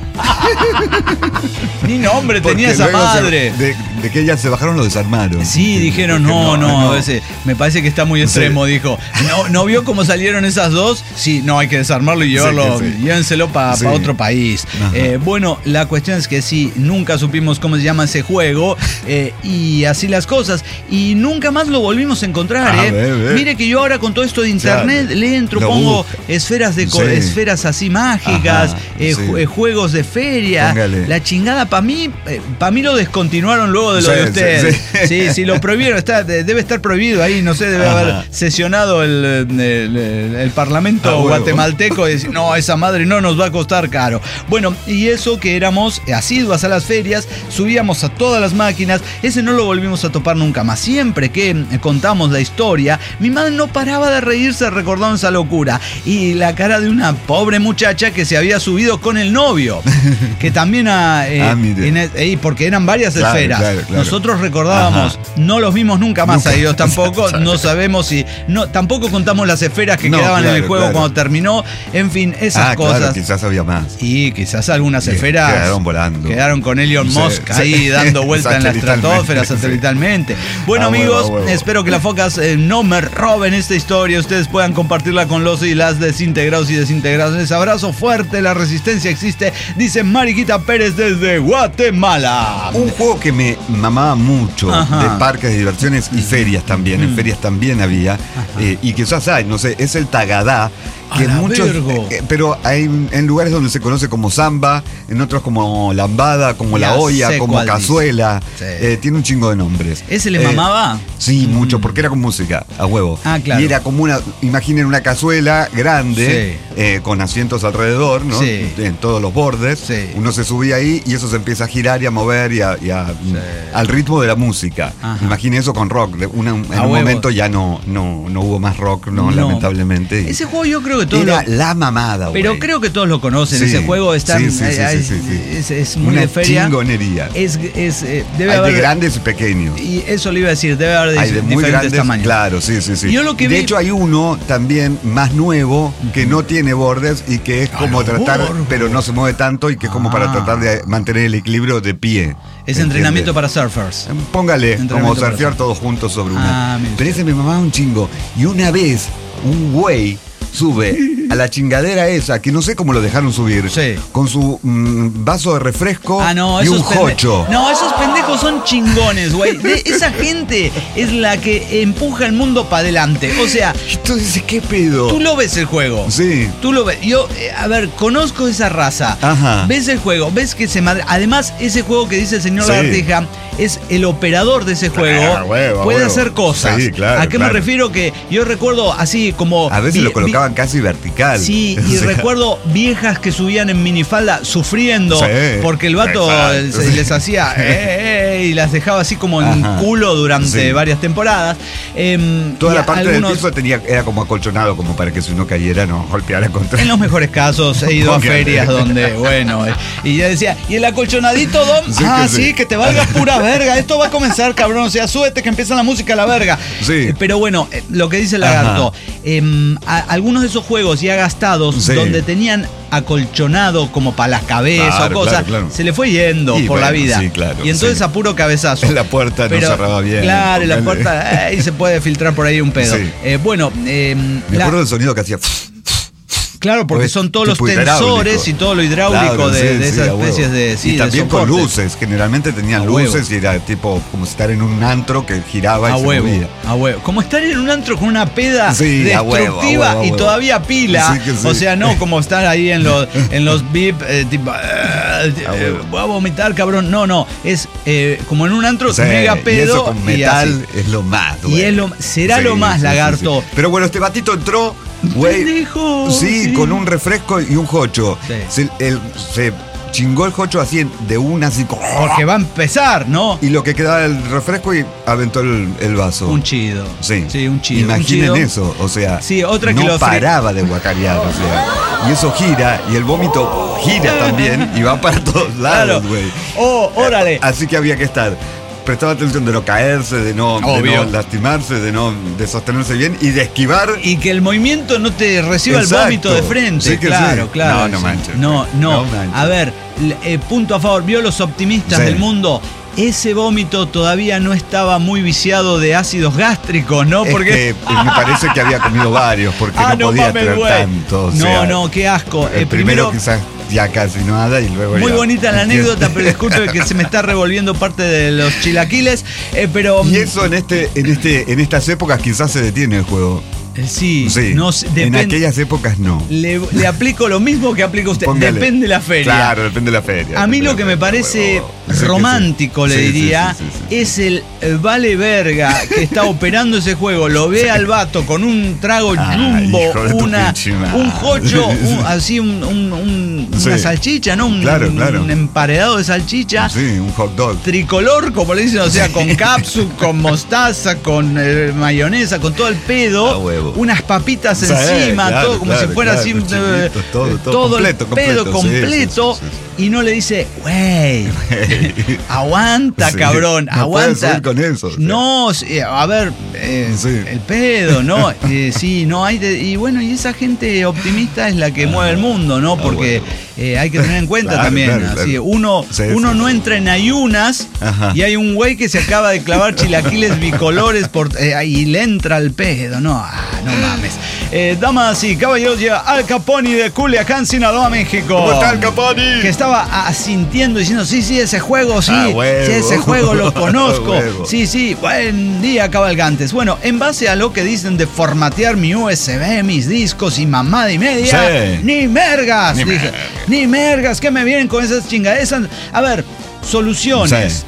Ni nombre tenía esa madre. De que ellas se bajaron, lo desarmaron. Sí, dijeron, no, a veces me parece que está muy extremo, dijo. ¿No vio cómo salieron esas dos? Sí, no, hay que desarmarlo y llevarlo, llévenselo para otro país. Bueno, la cuestión es que sí, nunca supimos cómo se llama ese juego, y así las cosas, y nunca más lo volvimos a encontrar. Mire que yo ahora con todo esto de internet le entro, pongo esferas así mágicas, juegos de feria. Póngale. La chingada, para mí lo descontinuaron luego de lo de ustedes. Sí, lo prohibieron, debe estar prohibido ahí, no sé, debe haber sesionado el parlamento guatemalteco y decir, no, esa madre no nos va a costar caro. Bueno, y eso que éramos asiduas a las ferias, subíamos a todas las máquinas, ese no lo volvimos a topar nunca más. Siempre que contamos la historia, mi madre no paraba de reírse recordando esa locura, y la cara de una pobre muchacha que se había subido con el novio, que también porque eran varias esferas. Claro. Nosotros recordábamos, no los vimos nunca más a ellos tampoco, no sabemos si tampoco contamos las esferas que quedaban en el juego cuando terminó. En fin, esas cosas. Claro, quizás había más. Y quizás algunas esferas quedaron volando. Quedaron con Elon Musk ahí dando vuelta en la estratosfera satelitalmente. Bueno, amigos, espero que las focas no me roben esta historia. Ustedes puedan compartirla con los y las desintegrados y desintegrados. Les abrazo fuerte, la resistencia existe, dice Mariquita Pérez desde Guatemala. Un juego que me mamaba mucho, de parques de diversiones y ferias también. En ferias también había, y quizás hay, no sé, es el Tagadá. Que muchos, pero hay en lugares donde se conoce como samba, en otros como lambada, como la olla, como cazuela. Tiene un chingo de nombres. ¿Ese le mamaba? Sí, mucho, porque era con música, a huevo. Claro. Y era como imaginen una cazuela grande, con asientos alrededor, ¿no? En todos los bordes. Uno se subía ahí y eso se empieza a girar y a mover y al ritmo de la música. Imaginen eso con rock. En un momento ya no hubo más rock, lamentablemente. Ese juego yo creo que todos era la mamada, pero creo que todos lo conocen. Ese juego está es muy una de feria. Chingonería. Debe hay haber de grandes y pequeños. Y eso le iba a decir, debe haber hay de muy diferentes grandes tamaños. Claro, sí. Yo lo que de hecho hay uno también más nuevo que no tiene bordes y que es como pero no se mueve tanto y que es como para tratar de mantener el equilibrio de pie. Es entrenamiento para surfers. Póngale, como surfear todos juntos sobre una. Pero ese me mamaba un chingo. Y una vez, un güey sube a la chingadera esa, que no sé cómo lo dejaron subir, con su vaso de refresco y un jocho. No, esos pendejos son chingones, güey. Esa gente es la que empuja el mundo para adelante. O sea, entonces, ¿qué pedo? Tú lo ves el juego. Sí. Tú lo ves. Yo, conozco esa raza. Ves el juego, ves que además, ese juego que dice el señor Lagartija es el operador de ese juego. Puede hacer cosas. Sí, claro. ¿A qué me refiero? Que yo recuerdo así como. A veces lo colocaban casi vertical. Sí, y recuerdo viejas que subían en minifalda sufriendo porque el vato les hacía y las dejaba así como en culo durante varias temporadas. Toda la parte del piso era como acolchonado, como para que si uno cayera no golpeara contra. En los mejores casos he ido a ferias donde, y ya decía, ¿y el acolchonadito, Dom? Que te valga pura verga, esto va a comenzar, cabrón, o sea, súbete que empieza la música a la verga. Pero bueno, lo que dice el Lagarto, algunos de esos juegos ya gastados, donde tenían acolchonado como para las cabezas o cosas, se le fue yendo por la vida. Sí, claro, y entonces a puro cabezazo. En la puerta no cerraba bien. Claro, en la puerta ahí se puede filtrar por ahí un pedo. Sí. Me acuerdo del sonido que hacía. Claro, porque son todos los tensores y todo lo hidráulico de esas especies de y también con luces, generalmente tenían luces y era tipo como estar en un antro que giraba y se movía. A huevo. Como estar en un antro con una peda destructiva y todavía pila. O sea, no como estar ahí en los VIP, tipo, voy a vomitar, cabrón. No, es como en un antro mega pedo. Y eso con metal es lo más. Y será lo más, lagarto. Pero bueno, este batito entró. Sí, con un refresco y un jocho. Sí. Se chingó el jocho así de una así. Porque va a empezar, ¿no? Y lo que quedaba el refresco y aventó el vaso. Un chido. Sí, un chido. Imaginen eso, o sea, otra que no paraba de guacarear, o sea. Y eso gira, y el vómito gira también y va para todos lados, güey. Órale. Así que había que estar. Prestaba atención de no caerse, de no lastimarse, de sostenerse bien y de esquivar. Y que el movimiento no te reciba el vómito de frente. Sí, claro. No manches. No. A ver, punto a favor. ¿Vio los optimistas del mundo? Ese vómito todavía no estaba muy viciado de ácidos gástricos, ¿no? Porque me parece que había comido varios, porque no podía traer tanto. O sea, qué asco. Primero quizás ya casi nada y luego muy bonita la anécdota, pero disculpe que se me está revolviendo parte de los chilaquiles, pero... Y eso en estas épocas quizás se detiene el juego. Sí, no, en aquellas épocas no. Le aplico lo mismo que aplica usted. Póngale. Depende de la feria. Claro, depende de la feria. A mí lo que me parece romántico, le diría, es el vale verga que está operando ese juego. Lo ve al vato con un trago jumbo, un jocho, así una salchicha, ¿no? Un emparedado de salchicha. Sí, un hot dog. Tricolor, como le dicen, o sea, con capsu, con mostaza, con mayonesa, con todo el pedo. Unas papitas encima, todo como si fuera así todo completo, el pedo completo. Y no le dice, güey, aguanta, cabrón, aguanta. Con eso, o sea. No, a ver, el pedo, ¿no? No hay y bueno, y esa gente optimista es la que mueve el mundo, ¿no? Porque hay que tener en cuenta también. Así, uno no entra en ayunas y hay un güey que se acaba de clavar chilaquiles bicolores y le entra el pedo, ¿no? No mames. Damas y caballeros, llega Al Capone de Culiacán, Sinaloa, México. ¿Cómo está Al Capone? Que estaba asintiendo, diciendo, sí, ese juego, sí, ese juego lo conozco. Sí, buen día, cabalgantes. Bueno, en base a lo que dicen de formatear mi USB, mis discos y mamada y media, ni mergas, ni mergas, que me vienen con esas chingadezas. A ver, soluciones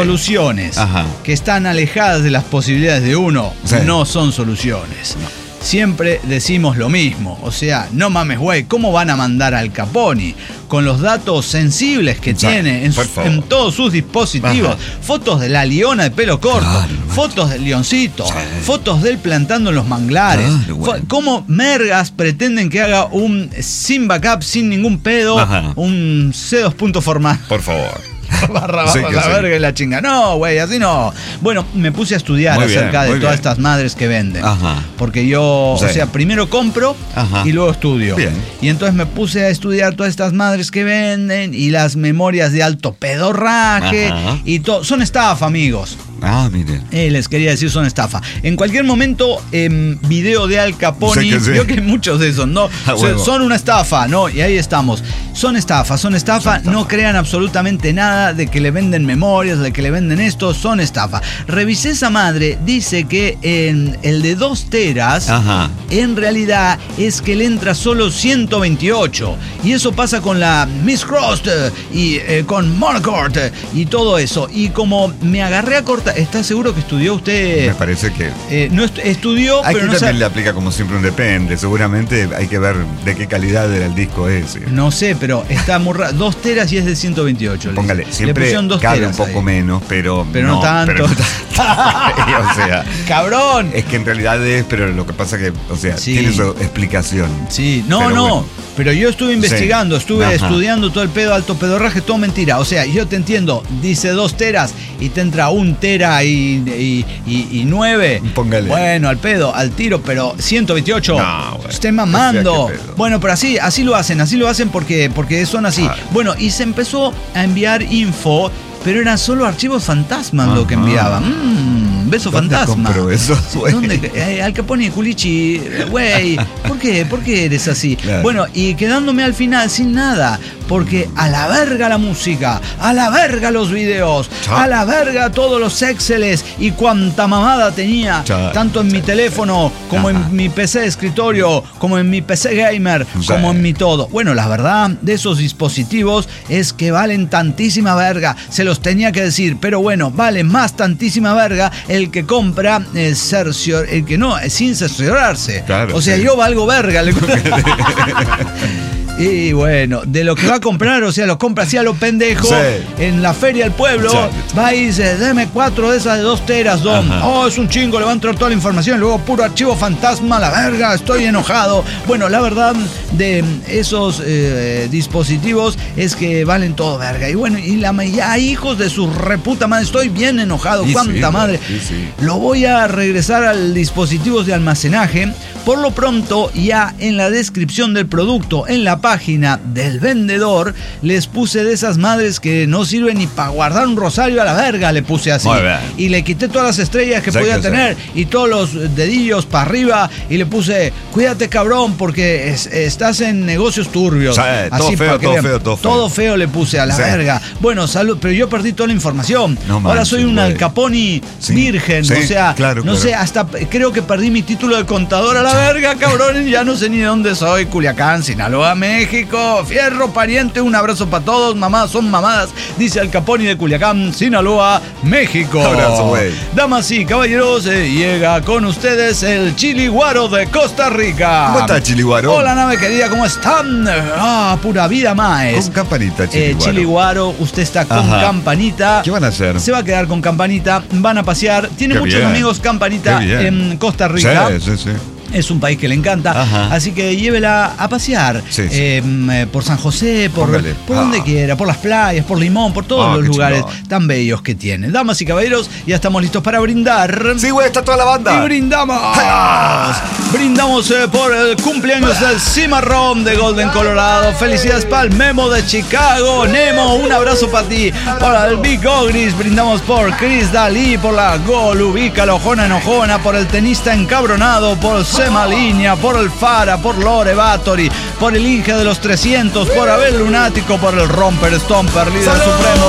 que están alejadas de las posibilidades de uno, no son soluciones. Siempre decimos lo mismo, o sea, no mames, güey, ¿cómo van a mandar al Capone con los datos sensibles que tiene en todos sus dispositivos? Fotos de la leona de pelo corto, fotos del leoncito, fotos de él plantando en los manglares. ¿Cómo mergas pretenden que haga un sin backup, sin ningún pedo, un C2 formal? Por favor. barra la verga y la chinga. No, güey, así no. Bueno, me puse a estudiar acerca de todas estas madres que venden. Porque yo, o sea, primero compro y luego estudio. Y entonces me puse a estudiar todas estas madres que venden y las memorias de alto pedorraje y todo. Son estafa, amigos. Mire. Les quería decir, son estafa. En cualquier momento, video de Al Capone, creo que hay muchos de esos, ¿no? Son una estafa, ¿no? Y ahí estamos. Son estafa. No crean absolutamente nada de que le venden memorias, de que le venden esto, son estafa. Revisé esa madre, dice que el de 2 teras, en realidad es que le entra solo 128. Y eso pasa con la Miss Cross y con Monocourt y todo eso. Y como me agarré a cortar, ¿está seguro que estudió usted? Me parece que... no estudió, pero no también sabe. Le aplica como siempre un depende. Seguramente hay que ver de qué calidad era el disco ese. No sé, pero está muy raro. 2 teras y es de 128. Póngale, siempre cabe un poco menos, pero no tanto. Pero o sea, cabrón. Es que en realidad pero lo que pasa que, o sea, tiene su explicación. Sí, pero yo estuve investigando, estuve estudiando todo el pedo, alto pedorraje, todo mentira. O sea, yo te entiendo, dice 2 teras y te entra 1 tera tera y 9. Póngale. Bueno, al pedo, al tiro, pero 128. No, bueno. Esté mamando. O sea, bueno, pero así lo hacen porque son así. Bueno, y se empezó a enviar info, pero eran solo archivos fantasmas lo que enviaban. Beso fantasma. Eso, ¿Dónde? Al Capone y Culichi, güey, ¿por qué eres así? Claro. Bueno, y quedándome al final sin nada, porque a la verga la música, a la verga los videos, a la verga todos los Exceles y cuanta mamada tenía, tanto en mi teléfono, como en mi PC de escritorio, como en mi PC gamer, como en mi todo. Bueno, la verdad de esos dispositivos es que valen tantísima verga, se los tenía que decir, pero bueno, vale más tantísima verga el que compra el que no, sin cerciorarse. Claro, o sea, yo valgo verga. Y bueno, de lo que va a comprar, o sea, lo compra así a lo pendejo en la feria del pueblo, va y dice, deme 4 de esas de 2 teras, don. Oh, es un chingo, le va a entrar toda la información, luego puro archivo fantasma, la verga, estoy enojado. Bueno, la verdad de esos dispositivos es que valen todo verga. Y bueno, ya hijos de su reputa madre, estoy bien enojado, cuánta madre. Lo voy a regresar al dispositivos de almacenaje. Por lo pronto, ya en la descripción del producto, en la página del vendedor, les puse de esas madres que no sirven ni para guardar un rosario a la verga, le puse así. Y le quité todas las estrellas que podía tener y todos los dedillos para arriba y le puse, cuídate cabrón porque estás en negocios turbios. Así, todo feo le puse a la verga. Bueno, salud, pero yo perdí toda la información. Ahora soy un Al Capone virgen, o sea, no sé, hasta creo que perdí mi título de contador a la verga, cabrón, ya no sé ni de dónde soy. Culiacán, Sinaloa, México, fierro pariente, un abrazo para todos, mamadas son mamadas, dice Al Capone de Culiacán, Sinaloa, México. Abrazo, güey. Damas y caballeros, llega con ustedes el Chiliguaro de Costa Rica. ¿Cómo está, Chiliguaro? Hola, nave querida, ¿cómo están? Pura vida más. Con campanita, Chiliguaro. Chiliguaro, usted está con campanita. ¿Qué van a hacer? Se va a quedar con campanita, van a pasear. Tiene muchos amigos campanita en Costa Rica. Sí. Es un país que le encanta, así que llévela a pasear por San José, por donde quiera, por las playas, por Limón, por todos los lugares tan bellos que tiene. Damas y caballeros, ya estamos listos para brindar. Sí, güey, está toda la banda. Y brindamos. Brindamos por el cumpleaños del Cimarrón de Golden, Colorado. Felicidades para el Memo de Chicago. Nemo, un abrazo para ti. Para el Big Ogris, brindamos por Chris Dalí, por la Golubica Lojona Enojona, por el tenista encabronado, por Sema Línea, por el Fara, por Lore Bathory, por el Inge de los 300, por Abel Lunático, por el Romper Stomper, líder supremo.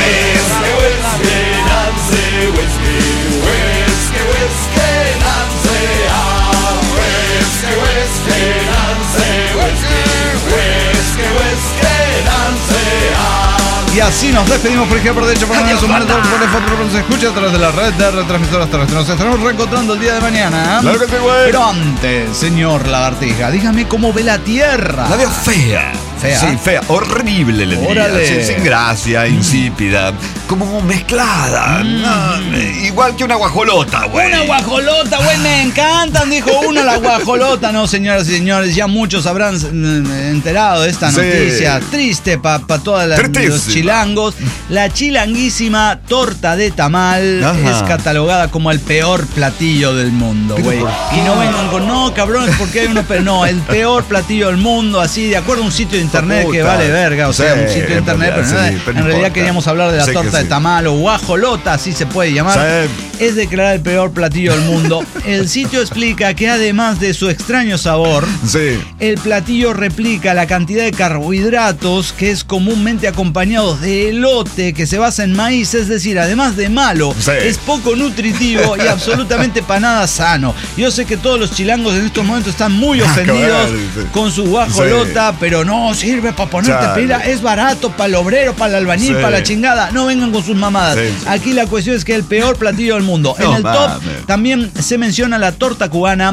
Y así nos despedimos por ejemplo, de hecho, por medio de su mano, se escucha a través de la red de retransmisoras terrestres. Nos estaremos reencontrando el día de mañana. Claro que sí, güey. Pero antes, señor Lagartija, dígame cómo ve la Tierra. La veo fea. Sí, fea. Horrible, le diría. Sin gracia, insípida. Como mezclada. Igual que una guajolota, güey. Una guajolota, güey, me encantan, dijo uno, la guajolota. No, señoras y señores, ya muchos habrán enterado de esta noticia. Triste para todos los chilangos. La chilanguísima torta de tamal es catalogada como el peor platillo del mundo, güey. Y no vengan con, no, cabrones, porque hay uno, pero no, el peor platillo del mundo, así, de acuerdo a un sitio de internet que vale verga, o sea, un sitio de internet, pero en realidad queríamos hablar de la torta de tamal o guajolota, así se puede llamar. Es declarada el peor platillo del mundo. El sitio explica que además de su extraño sabor, el platillo replica la cantidad de carbohidratos que es comúnmente acompañado de elote, que se basa en maíz, es decir, además de malo, es poco nutritivo y absolutamente para nada sano. Yo sé que todos los chilangos en estos momentos están muy ofendidos con su guajolota, pero no sirve para ponerte pila, es barato para el obrero, para el albañil, para la chingada. No vengan con sus mamadas. Aquí la cuestión es que es el peor platillo del mundo. En el top también se menciona la torta cubana,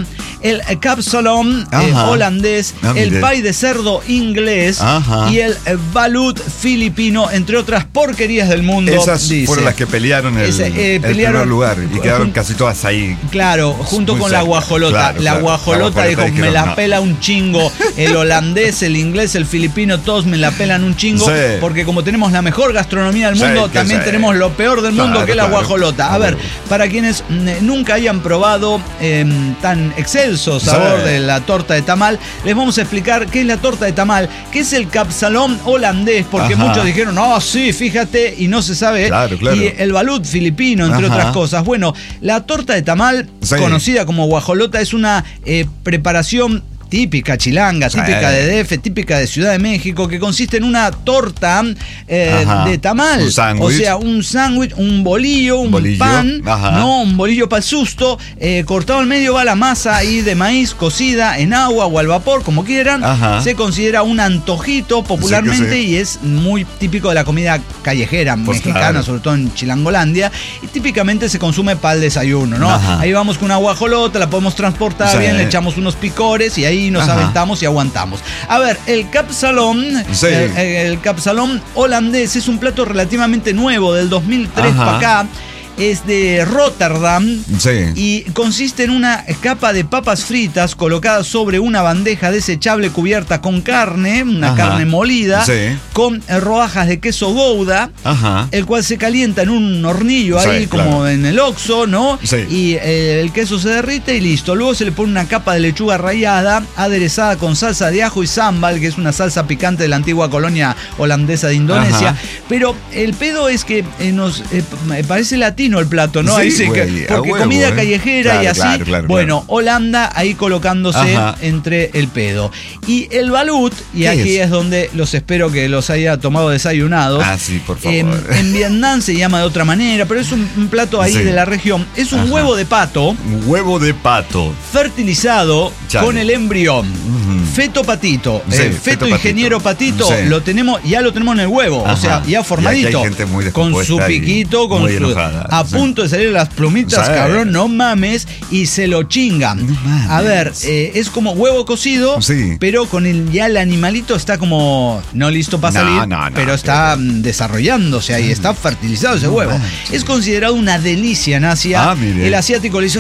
el capsalón holandés, el pay de cerdo inglés y el balut filipino, entre otras porquerías del mundo. Esas fueron las que pelearon el primer lugar y quedaron casi todas ahí. Claro, junto con la guajolota. La guajolota dijo, me la pela un chingo. El holandés, el inglés, el filipino, todos me la pelan un chingo. Porque como tenemos la mejor gastronomía del mundo, también tenemos lo peor del mundo, que es la guajolota. A ver, para quienes nunca hayan probado tan excelso sabor de la torta de tamal, les vamos a explicar qué es la torta de tamal, qué es el capsalón holandés, porque muchos dijeron, no, sí, fíjate, y no se sabe. Claro. Y el balut filipino, entre otras cosas. Bueno, la torta de tamal, conocida como guajolota, es una preparación típica chilanga, típica de DF, típica de Ciudad de México, que consiste en una torta de tamal. O sea, un sándwich, un bolillo, un pan, ¿no? Un bolillo para el susto. Cortado al medio va la masa ahí de maíz cocida en agua o al vapor, como quieran. Se considera un antojito popularmente y es muy típico de la comida callejera mexicana, sobre todo en Chilangolandia. Y típicamente se consume para el desayuno, ¿no? Ahí vamos con una guajolota, la podemos transportar bien, le echamos unos picores y ahí nos aventamos y aguantamos. A ver, el capsalón, el capsalón holandés es un plato relativamente nuevo, del 2003 para acá. Es de Rotterdam y consiste en una capa de papas fritas colocada sobre una bandeja desechable cubierta con carne, una carne molida, con rodajas de queso Gouda, el cual se calienta en un hornillo ahí como en el Oxxo, ¿no? Y el queso se derrite y listo. Luego se le pone una capa de lechuga rallada, aderezada con salsa de ajo y sambal, que es una salsa picante de la antigua colonia holandesa de Indonesia. Pero el pedo es que nos parece latino el plato, ¿no? Ahí sí, porque comida callejera y así. Bueno, Holanda ahí colocándose entre el pedo. Y el balut, y aquí es donde los espero que los haya tomado desayunados. Sí, por favor. En Vietnam se llama de otra manera, pero es un plato ahí de la región. Es un huevo de pato. Un huevo de pato. Fertilizado con el embrión. Feto patito. Feto ingeniero patito. Lo tenemos, ya lo tenemos en el huevo. O sea, ya formadito. Hay gente muy con su piquito, con su enojada, a punto de salir las plumitas, cabrón, no mames, y se lo chingan. A ver, es como huevo cocido, pero con ya el animalito está como no listo para salir, pero está desarrollándose ahí, está fertilizado ese huevo. Es considerado una delicia en Asia. El asiático le dice,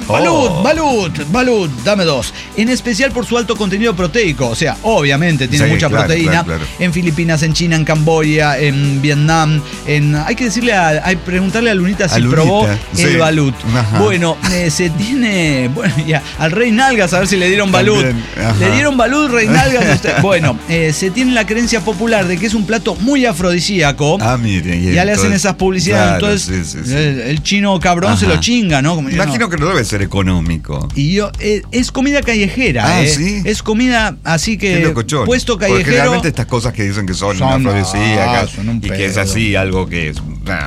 balut, dame dos. En especial por su alto contenido proteico. O sea, obviamente tiene mucha proteína. En Filipinas, en China, en Camboya, en Vietnam. Hay que decirle preguntarle a Lunita si probó el balut. Bueno, se tiene. Bueno, ya, al Rey Nalgas, a ver si le dieron balut. ¿Le dieron balut, Rey Nalgas? Bueno, se tiene la creencia popular de que es un plato muy afrodisíaco. Ya le hacen esas publicidades. Entonces, el chino cabrón se lo chinga, ¿no? Como imagino que no debe ser económico. Y es comida callejera. Es comida así que puesto callejero. Porque realmente estas cosas que dicen que son afrodisíacas y que es así algo que es.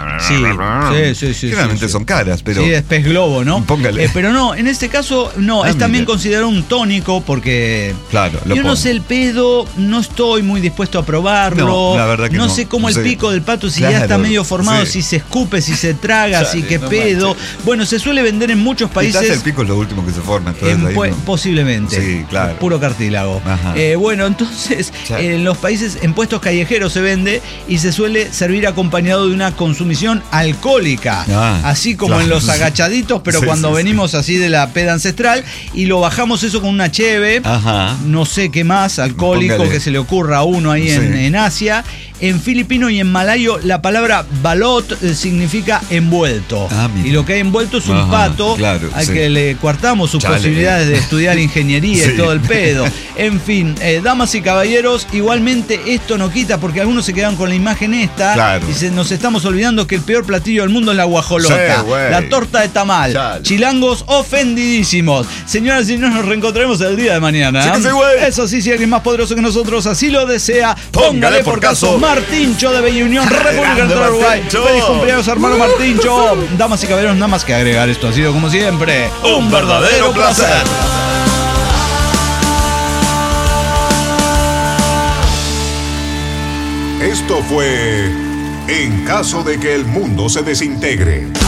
Sí. Realmente son caras, pero. Sí, es pez globo, ¿no? Póngale. Pero no, en este caso no, es también considerado un tónico porque. Yo no sé el pedo, no estoy muy dispuesto a probarlo. No, la verdad que no. No sé cómo el pico del pato, si ya está medio formado, si se escupe, si se traga, si qué pedo. Bueno, se suele vender en muchos países. Quizás el pico es lo último que se forma. Posiblemente. Sí, claro. Puro cartílago. Bueno, entonces, en los países, en puestos callejeros se vende y se suele servir acompañado de una consumición alcohólica. Así como en los agachaditos, pero cuando venimos así de la peda ancestral y lo bajamos eso con una cheve, no sé qué más alcohólico que se le ocurra a uno ahí en Asia. En filipino y en malayo la palabra balot significa envuelto. Y lo que hay envuelto es un pato al que le coartamos sus posibilidades de estudiar ingeniería y todo el pedo. En fin, damas y caballeros, igualmente esto no quita porque algunos se quedan con la imagen esta y nos estamos olvidando que el peor platillo del mundo es la guajolota, la torta de tamal. Chilangos ofendidísimos. Señoras y señores, nos reencontraremos el día de mañana. Eso sí, si alguien más poderoso que nosotros así lo desea, póngale por caso. Martincho de Bella Unión, República del Uruguay. Feliz cumpleaños, hermano Martincho. Damas y caballeros, nada más que agregar, esto ha sido como siempre un verdadero placer. Esto fue En caso de que el mundo se desintegre.